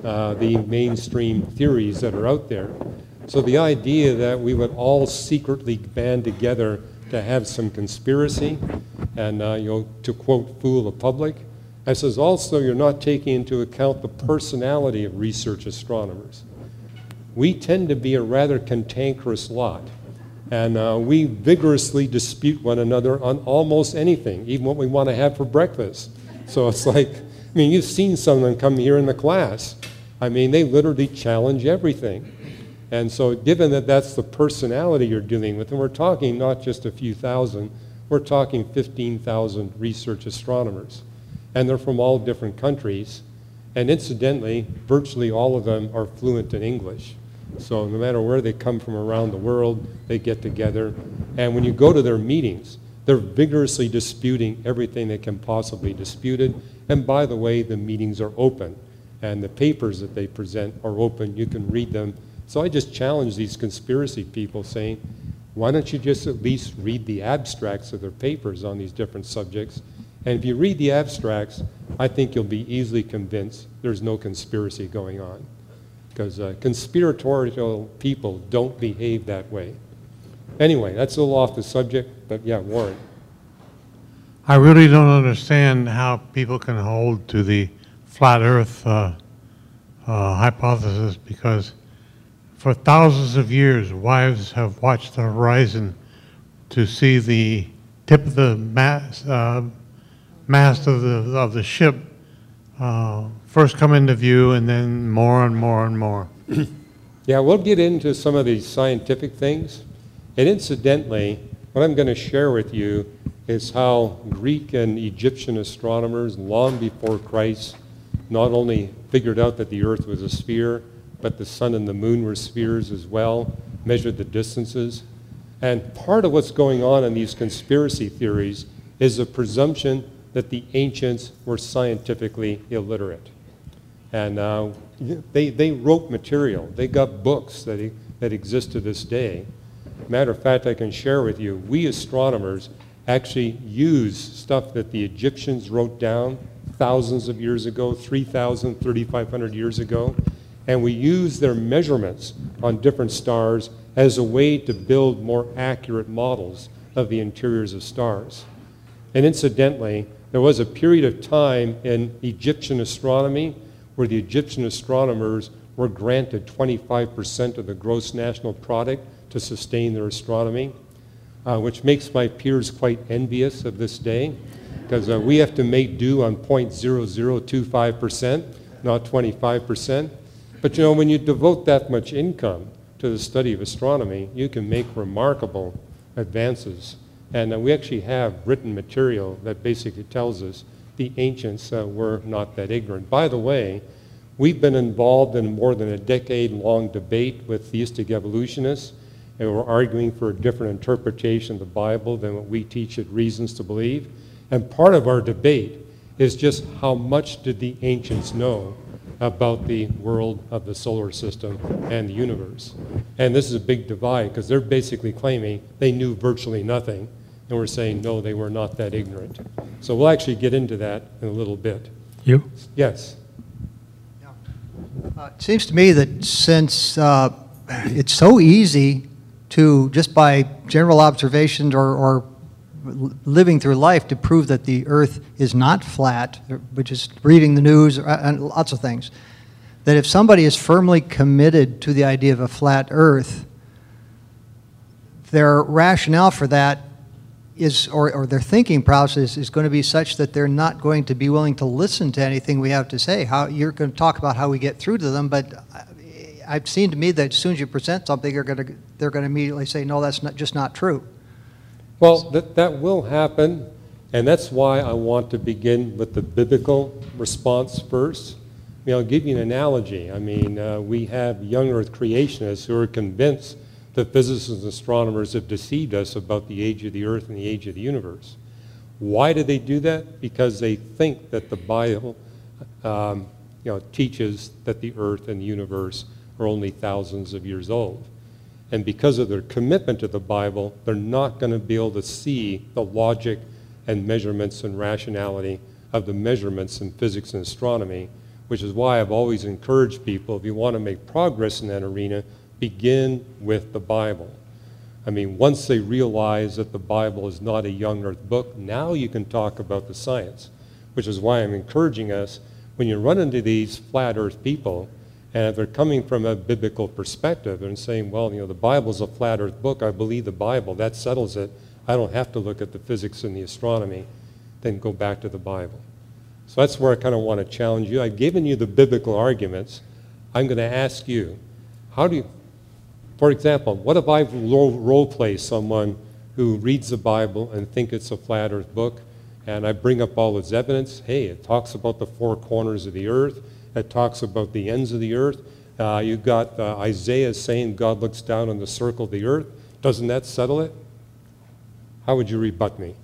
the mainstream theories that are out there. So the idea that we would all secretly band together to have some conspiracy and to quote fool the public, I says also you're not taking into account the personality of research astronomers. We tend to be a rather cantankerous lot, and we vigorously dispute one another on almost anything, even what we want to have for breakfast. So it's like, you've seen some of them come here in the class. They literally challenge everything. And so given that that's the personality you're dealing with, and we're talking not just a few thousand, we're talking 15,000 research astronomers. And they're from all different countries. And incidentally, virtually all of them are fluent in English. So no matter where they come from around the world, they get together. And when you go to their meetings, they're vigorously disputing everything that can possibly be disputed. And by the way, the meetings are open. And the papers that they present are open. You can read them. So I just challenge these conspiracy people saying, why don't you just at least read the abstracts of their papers on these different subjects? And if you read the abstracts, I think you'll be easily convinced there's no conspiracy going on. Because conspiratorial people don't behave that way. Anyway, that's a little off the subject, but yeah, Warren. I really don't understand how people can hold to the flat earth hypothesis, because for thousands of years, wives have watched the horizon to see the tip of the mast of the ship first come into view, and then more and more and more. Yeah, we'll get into some of these scientific things. And incidentally, what I'm going to share with you is how Greek and Egyptian astronomers, long before Christ, not only figured out that the earth was a sphere, but the sun and the moon were spheres as well, measured the distances. And part of what's going on in these conspiracy theories is a presumption that the ancients were scientifically illiterate. And they wrote material. They got books that exist to this day. Matter of fact, I can share with you, we astronomers actually use stuff that the Egyptians wrote down thousands of years ago, 3,000, 3,500 years ago, and we use their measurements on different stars as a way to build more accurate models of the interiors of stars. And incidentally, there was a period of time in Egyptian astronomy where the Egyptian astronomers were granted 25% of the gross national product to sustain their astronomy, which makes my peers quite envious of this day, because we have to make do on 0.0025%, not 25%. But you know, when you devote that much income to the study of astronomy, you can make remarkable advances. And we actually have written material that basically tells us the ancients were not that ignorant. By the way, we've been involved in more than a decade-long debate with theistic evolutionists, and we're arguing for a different interpretation of the Bible than what we teach at Reasons to Believe. And part of our debate is just how much did the ancients know about the world of the solar system and the universe. And this is a big divide because they're basically claiming they knew virtually nothing, and we're saying, no, they were not that ignorant. So we'll actually get into that in a little bit. You? Yes. It seems to me that since it's so easy to, just by general observations or living through life, to prove that the earth is not flat, which is reading the news and lots of things, that if somebody is firmly committed to the idea of a flat earth, their rationale for that is, or their thinking process is going to be such that they're not going to be willing to listen to anything we have to say. How you're going to talk about how we get through to them, but I've seen to me that as soon as you present something, they're going to immediately say, no, that's just not true. Well, that will happen, and that's why I want to begin with the biblical response first. I mean, I'll give you an analogy. I mean, we have young earth creationists who are convinced that physicists and astronomers have deceived us about the age of the earth and the age of the universe. Why do they do that? Because they think that the Bible teaches that the earth and the universe are only thousands of years old. And because of their commitment to the Bible, they're not going to be able to see the logic and measurements and rationality of the measurements in physics and astronomy, which is why I've always encouraged people, if you want to make progress in that arena, begin with the Bible. I mean, once they realize that the Bible is not a young earth book, now you can talk about the science, which is why I'm encouraging us, when you run into these flat earth people, and if they're coming from a biblical perspective and saying, well, you know, the Bible's a flat earth book, I believe the Bible, that settles it, I don't have to look at the physics and the astronomy, then go back to the Bible. So that's where I kind of want to challenge you. I've given you the biblical arguments. I'm going to ask you, how do you, for example, what if I role-play someone who reads the Bible and think it's a flat earth book, and I bring up all its evidence? Hey, it talks about the four corners of the earth. It talks about the ends of the earth. You've got Isaiah saying God looks down on the circle of the earth. Doesn't that settle it? How would you rebut me?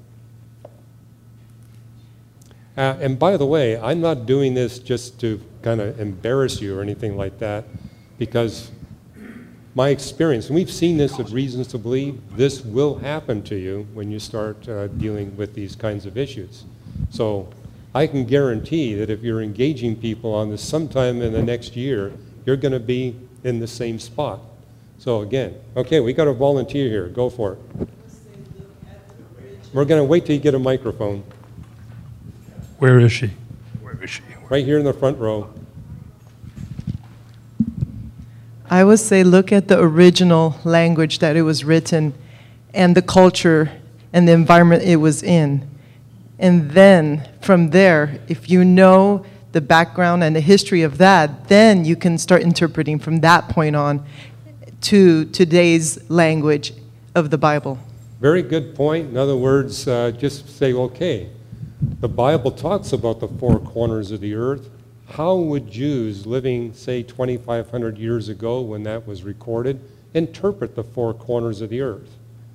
And by the way, I'm not doing this just to kind of embarrass you or anything like that, because my experience, and we've seen this at Reasons to Believe, this will happen to you when you start dealing with these kinds of issues. So I can guarantee that if you're engaging people on this sometime in the next year, you're going to be in the same spot. So again, okay, we got a volunteer here. Go for it. We're going to wait till you get a microphone. Where is she? Where is she? Right here in the front row. I would say look at the original language that it was written and the culture and the environment it was in. And then from there, if you know the background and the history of that, then you can start interpreting from that point on to today's language of the Bible. Very good point. In other words, just say, okay, the Bible talks about the four corners of the earth. How would Jews living, say, 2,500 years ago when that was recorded, interpret the four corners of the earth?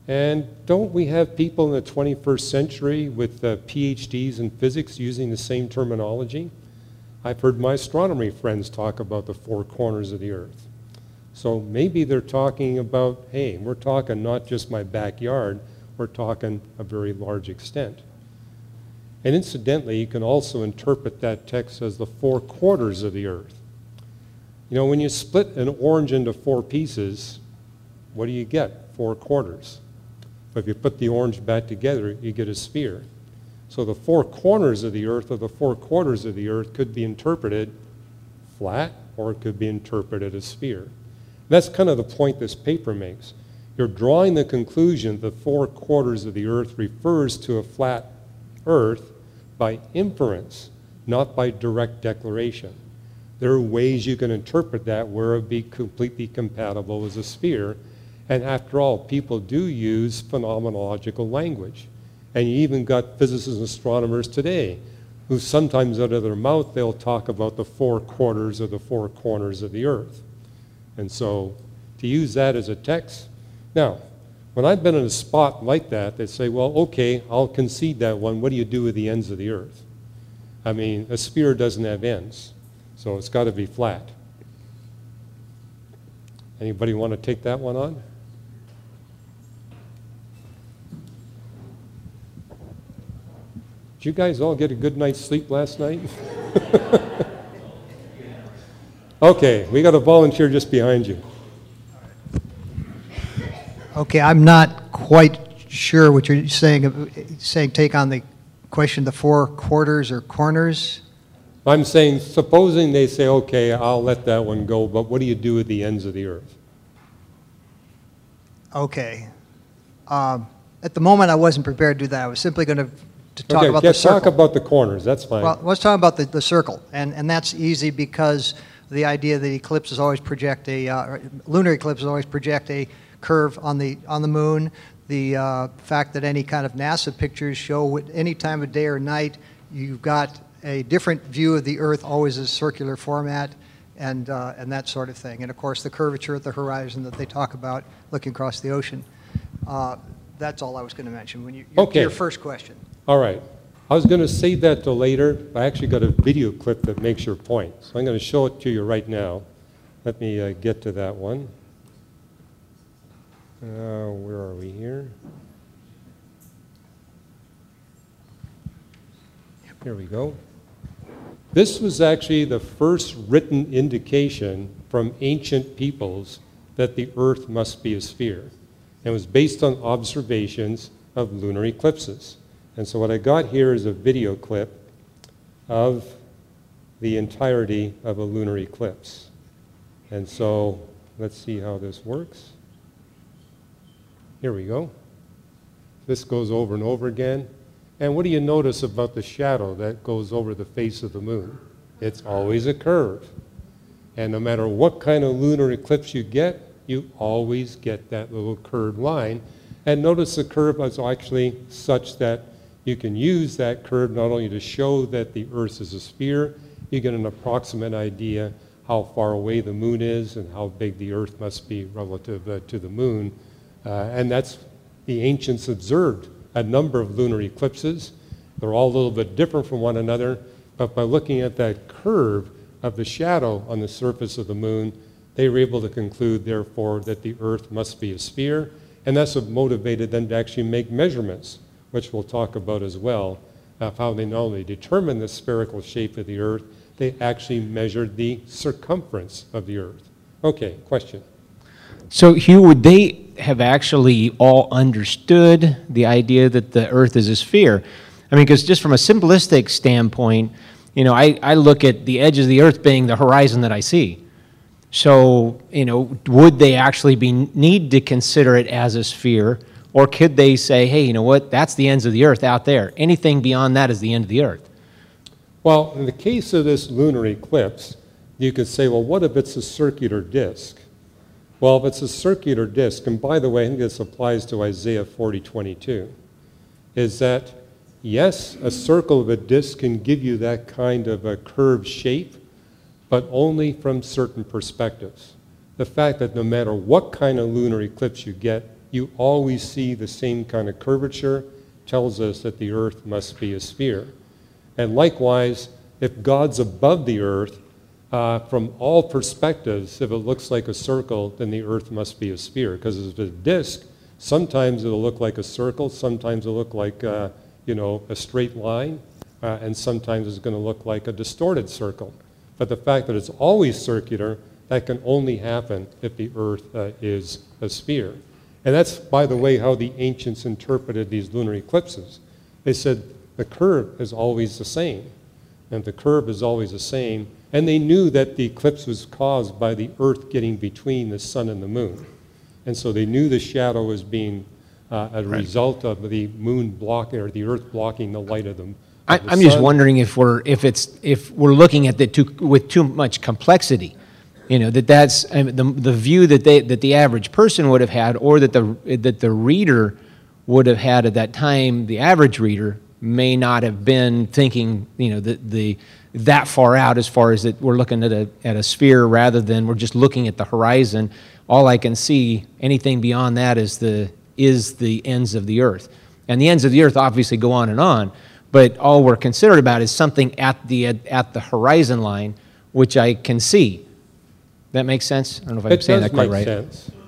And don't we have people in the 21st century with PhDs in physics using the same terminology? I've heard my astronomy friends talk about the four corners of the earth. So maybe they're talking about, hey, we're talking not just my backyard, we're talking a very large extent. And incidentally, you can also interpret that text as the four quarters of the earth. You know, when you split an orange into four pieces, what do you get? Four quarters. But if you put the orange back together, you get a sphere. So the four corners of the earth or the four quarters of the earth could be interpreted flat or it could be interpreted as sphere. That's kind of the point this paper makes. You're drawing the conclusion the four quarters of the earth refers to a flat earth by inference, not by direct declaration. There are ways you can interpret that where it would be completely compatible as a sphere. And after all, people do use phenomenological language. And you even got physicists and astronomers today who sometimes out of their mouth they'll talk about the four quarters or the four corners of the earth. And so to use that as a text, now, when I've been in a spot like that, they say, well, okay, I'll concede that one. What do you do with the ends of the earth? I mean, a sphere doesn't have ends, so it's got to be flat. Anybody want to take that one on? Did you guys all get a good night's sleep last night? Okay, we got a volunteer just behind you. Okay, I'm not quite sure what you're saying. Take on the question, the four quarters or corners? I'm saying, supposing they say, okay, I'll let that one go, but what do you do with the ends of the earth? Okay. At the moment, I wasn't prepared to do that. I was simply going to talk about the circle. Talk about the corners, that's fine. Well, let's talk about the circle, and that's easy because the idea that eclipses always project lunar eclipses always project a curve on the moon. The fact that any kind of NASA pictures show any time of day or night, you've got a different view of the Earth, always a circular format, and that sort of thing. And of course, the curvature at the horizon that they talk about looking across the ocean. That's all I was going to mention when your first question. All right. I was going to save that till later. I actually got a video clip that makes your point. So I'm going to show it to you right now. Let me get to that one. Where are we here? Here we go. This was actually the first written indication from ancient peoples that the Earth must be a sphere. And it was based on observations of lunar eclipses. And so what I got here is a video clip of the entirety of a lunar eclipse. And so let's see how this works. Here we go. This goes over and over again. And what do you notice about the shadow that goes over the face of the moon? It's always a curve. And no matter what kind of lunar eclipse you get, you always get that little curved line. And notice the curve is actually such that you can use that curve not only to show that the Earth is a sphere, you get an approximate idea how far away the moon is and how big the Earth must be relative to the moon. And that's the ancients observed a number of lunar eclipses. They're all a little bit different from one another, but by looking at that curve of the shadow on the surface of the moon, they were able to conclude, therefore, that the Earth must be a sphere, and that's what motivated them to actually make measurements, which we'll talk about as well, of how they not only determined the spherical shape of the Earth, they actually measured the circumference of the Earth. Okay, question. So, Hugh, would they have actually all understood the idea that the Earth is a sphere? I mean, because just from a simplistic standpoint, you know, I look at the edge of the Earth being the horizon that I see. So, you know, would they actually need to consider it as a sphere, or could they say, hey, you know what, that's the ends of the Earth out there. Anything beyond that is the end of the Earth. Well, in the case of this lunar eclipse, you could say, well, what if it's a circular disk? Well, if it's a circular disk, and by the way, I think this applies to Isaiah 40:22, is that, yes, a circle of a disk can give you that kind of a curved shape, but only from certain perspectives. The fact that no matter what kind of lunar eclipse you get, you always see the same kind of curvature, tells us that the earth must be a sphere. And likewise, if God's above the earth, from all perspectives, if it looks like a circle, then the earth must be a sphere. Because if it's a disk, sometimes it'll look like a circle, sometimes it'll look like a straight line, and sometimes it's going to look like a distorted circle. But the fact that it's always circular, that can only happen if the earth is a sphere. And that's, by the way, how the ancients interpreted these lunar eclipses. They said the curve is always the same, and the curve is always the same, and they knew that the eclipse was caused by the earth getting between the sun and the moon. And so they knew the shadow was being a result of the moon blocking, or the earth blocking the light of them. I'm just wondering if we're looking at it with too much complexity. That's the view that the average person would have had, or that the reader would have had at that time. The average reader may not have been thinking, that far out, as far as that we're looking at a sphere rather than we're just looking at the horizon. All I can see, anything beyond that is the ends of the earth, and the ends of the earth obviously go on. But all we're considered about is something at the horizon line, which I can see. That makes sense? I don't know if I'm saying that quite right. It does make sense.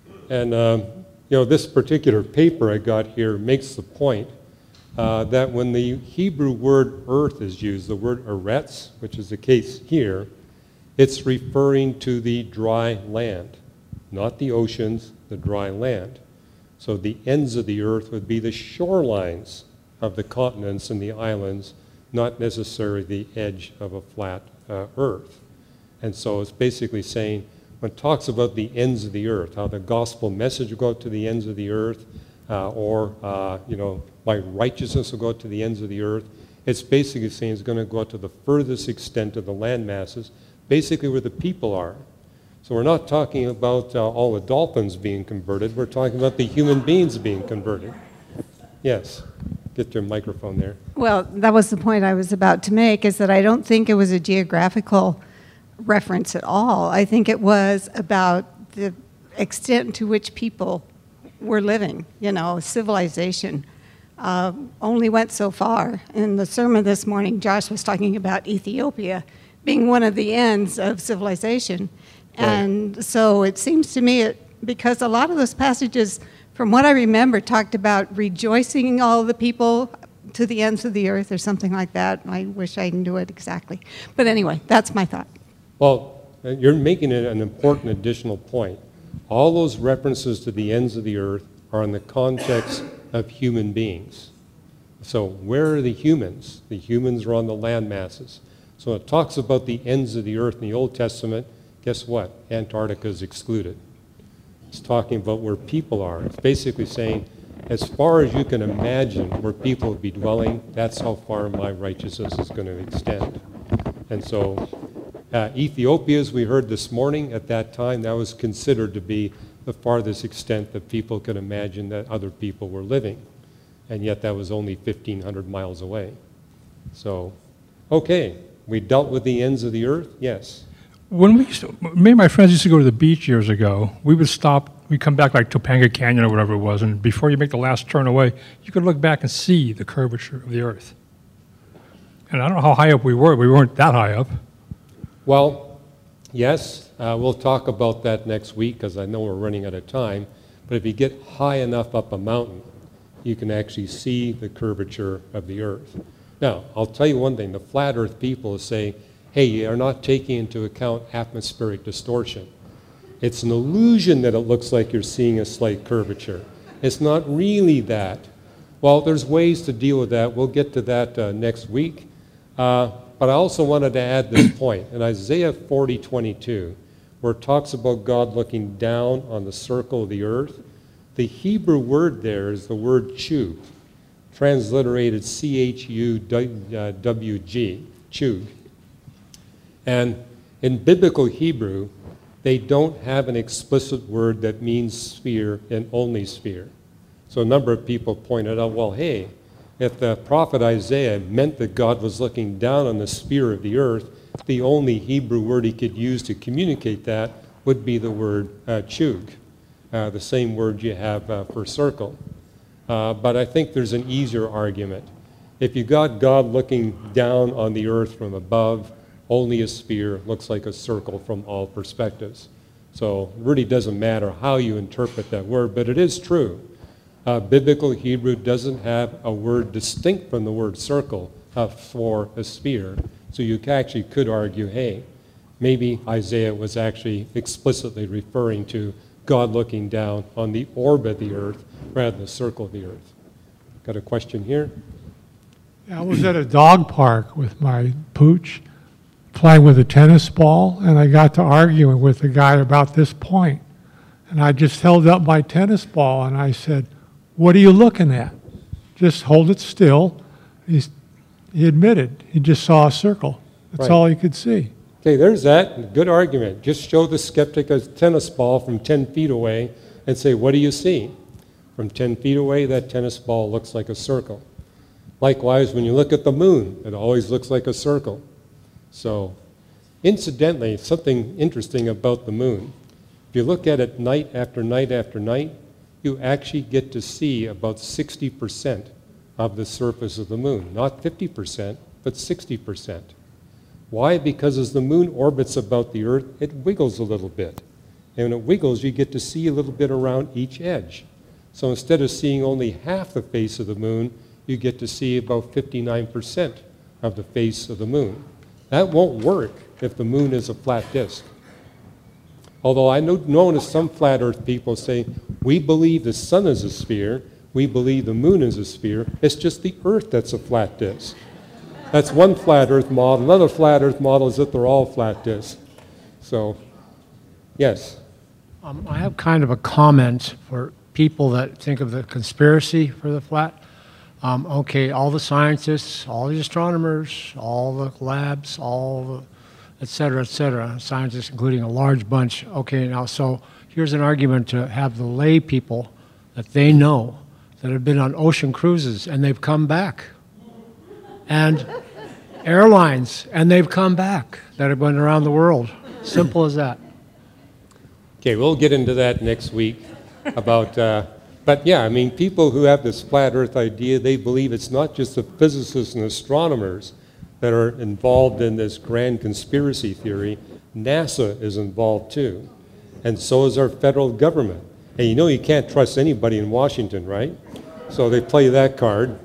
And this particular paper I got here makes the point that when the Hebrew word earth is used, the word eretz, which is the case here, it's referring to the dry land, not the oceans, the dry land. So the ends of the earth would be the shorelines of the continents and the islands, not necessarily the edge of a flat earth. And so it's basically saying, when it talks about the ends of the earth, how the gospel message will go out to the ends of the earth, my righteousness will go out to the ends of the earth, it's basically saying it's going to go out to the furthest extent of the land masses, basically where the people are. So we're not talking about all the dolphins being converted, we're talking about the human beings being converted. Yes. Get your microphone there. Well, that was the point I was about to make, is that I don't think it was a geographical reference at all. I think it was about the extent to which people were living. Civilization only went so far. In the sermon this morning, Josh was talking about Ethiopia being one of the ends of civilization. Right. And so it seems to me, because a lot of those passages, from what I remember, talked about rejoicing all the people to the ends of the earth or something like that. I wish I knew it exactly. But anyway, that's my thought. Well, you're making it an important additional point. All those references to the ends of the earth are in the context of human beings. So where are the humans? The humans are on the land masses. So it talks about the ends of the earth in the Old Testament. Guess what? Antarctica is excluded. It's talking about where people are. It's basically saying, as far as you can imagine where people will be dwelling, that's how far my righteousness is going to extend. And so Ethiopia, as we heard this morning, at that time, that was considered to be the farthest extent that people could imagine that other people were living. And yet that was only 1,500 miles away. So, okay, we dealt with the ends of the earth? Yes. When me and my friends used to go to the beach years ago, we would stop, we'd come back like Topanga Canyon or whatever it was, and before you make the last turn away, you could look back and see the curvature of the earth. And I don't know how high up we were. We weren't that high up. Well, yes, we'll talk about that next week because I know we're running out of time. But if you get high enough up a mountain, you can actually see the curvature of the earth. Now, I'll tell you one thing. The flat earth people say, hey, you are not taking into account atmospheric distortion. It's an illusion that it looks like you're seeing a slight curvature. It's not really that. Well, there's ways to deal with that. We'll get to that next week. But I also wanted to add this point. In Isaiah 40:22, where it talks about God looking down on the circle of the earth, the Hebrew word there is the word chug, transliterated C-H-U-W-G, chug. And in biblical Hebrew, they don't have an explicit word that means sphere and only sphere. So a number of people pointed out, well, hey, if the prophet Isaiah meant that God was looking down on the sphere of the earth, the only Hebrew word he could use to communicate that would be the word chug. the same word you have for circle. But I think there's an easier argument. If you got God looking down on the earth from above, only a sphere looks like a circle from all perspectives. So it really doesn't matter how you interpret that word, but it is true. Biblical Hebrew doesn't have a word distinct from the word circle for a sphere. So you actually could argue, hey, maybe Isaiah was actually explicitly referring to God looking down on the orb of the earth rather than the circle of the earth. Got a question here? I was at a dog park with my pooch playing with a tennis ball, and I got to arguing with the guy about this point. And I just held up my tennis ball and I said, "What are you looking at? Just hold it still." He admitted he just saw a circle. That's Right. all he could see. Okay, there's that. Good argument. Just show the skeptic a tennis ball from 10 feet away and say, what do you see? From 10 feet away, that tennis ball looks like a circle. Likewise, when you look at the moon, it always looks like a circle. So, incidentally, something interesting about the moon. If you look at it night after night after night, you actually get to see about 60% of the surface of the moon. Not 50%, but 60%. Why? Because as the moon orbits about the earth, it wiggles a little bit. And when it wiggles, you get to see a little bit around each edge. So instead of seeing only half the face of the moon, you get to see about 59% of the face of the moon. That won't work if the moon is a flat disk. Although I notice some flat earth people say, we believe the sun is a sphere, we believe the moon is a sphere, it's just the earth that's a flat disk. That's one flat earth model. Another flat earth model is that they're all flat disks. So, yes. I have kind of a comment for people that think of the conspiracy for the flat. Okay, all the scientists, all the astronomers, all the labs, all the et cetera, scientists, including a large bunch. Okay, now, so here's an argument to have the lay people that they know that have been on ocean cruises and they've come back. And airlines, and they've come back, that have been around the world. Simple as that. Okay, we'll get into that next week about, but yeah, I mean, people who have this flat earth idea, they believe it's not just the physicists and astronomers that are involved in this grand conspiracy theory. NASA is involved too, and so is our federal government. And you know you can't trust anybody in Washington, right? So they play that card.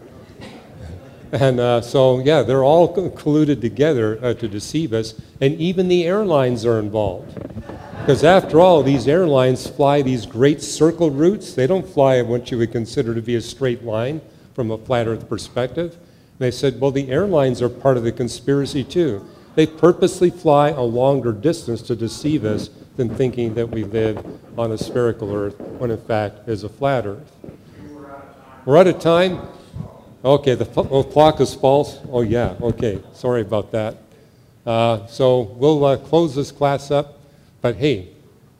And so, yeah, they're all colluded together to deceive us, and even the airlines are involved. Because after all, these airlines fly these great circle routes. They don't fly what you would consider to be a straight line from a flat earth perspective. And they said, well, the airlines are part of the conspiracy too. They purposely fly a longer distance to deceive us than thinking that we live on a spherical earth when in fact is a flat earth. We're out of time. Okay, the clock is false. Oh yeah, okay, sorry about that. So we'll close this class up. But hey,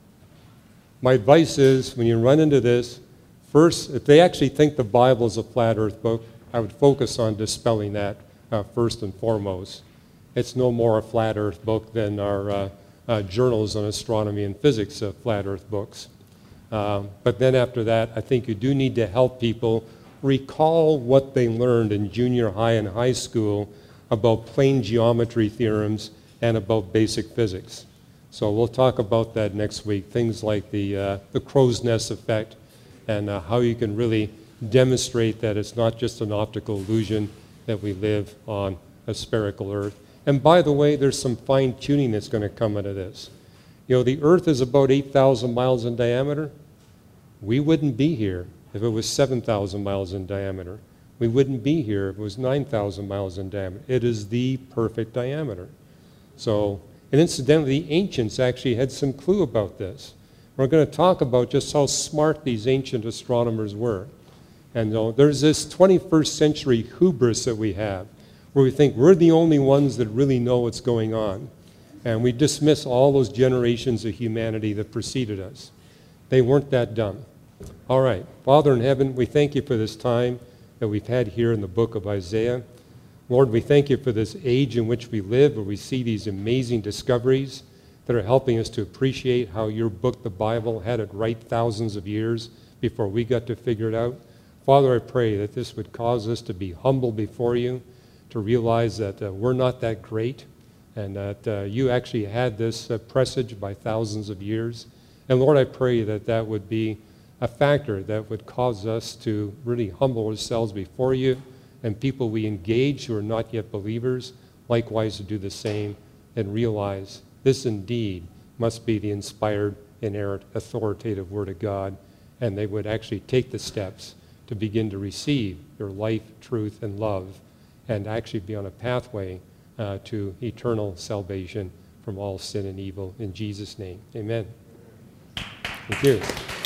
my advice is when you run into this, first, if they actually think the Bible is a flat earth book, I would focus on dispelling that first and foremost. It's no more a flat earth book than our journals on astronomy and physics flat earth books. But then after that, I think you do need to help people recall what they learned in junior high and high school about plane geometry theorems and about basic physics. So we'll talk about that next week, things like the crow's nest effect and how you can really demonstrate that it's not just an optical illusion that we live on a spherical Earth. And by the way, there's some fine-tuning that's going to come out of this. You know, the Earth is about 8,000 miles in diameter. We wouldn't be here if it was 7,000 miles in diameter. We wouldn't be here if it was 9,000 miles in diameter. It is the perfect diameter. So, and incidentally, the ancients actually had some clue about this. We're going to talk about just how smart these ancient astronomers were. And there's this 21st century hubris that we have, where we think we're the only ones that really know what's going on. And we dismiss all those generations of humanity that preceded us. They weren't that dumb. All right, Father in heaven, we thank you for this time that we've had here in the book of Isaiah. Lord, we thank you for this age in which we live, where we see these amazing discoveries that are helping us to appreciate how your book, the Bible, had it right thousands of years before we got to figure it out. Father, I pray that this would cause us to be humble before you, to realize that we're not that great, and that you actually had this presage by thousands of years. And Lord, I pray that that would be a factor that would cause us to really humble ourselves before you, and people we engage who are not yet believers, likewise to do the same, and realize this indeed must be the inspired, inerrant, authoritative Word of God, and they would actually take the steps to begin to receive your life, truth, and love, and actually be on a pathway to eternal salvation from all sin and evil. In Jesus' name, amen. Thank you.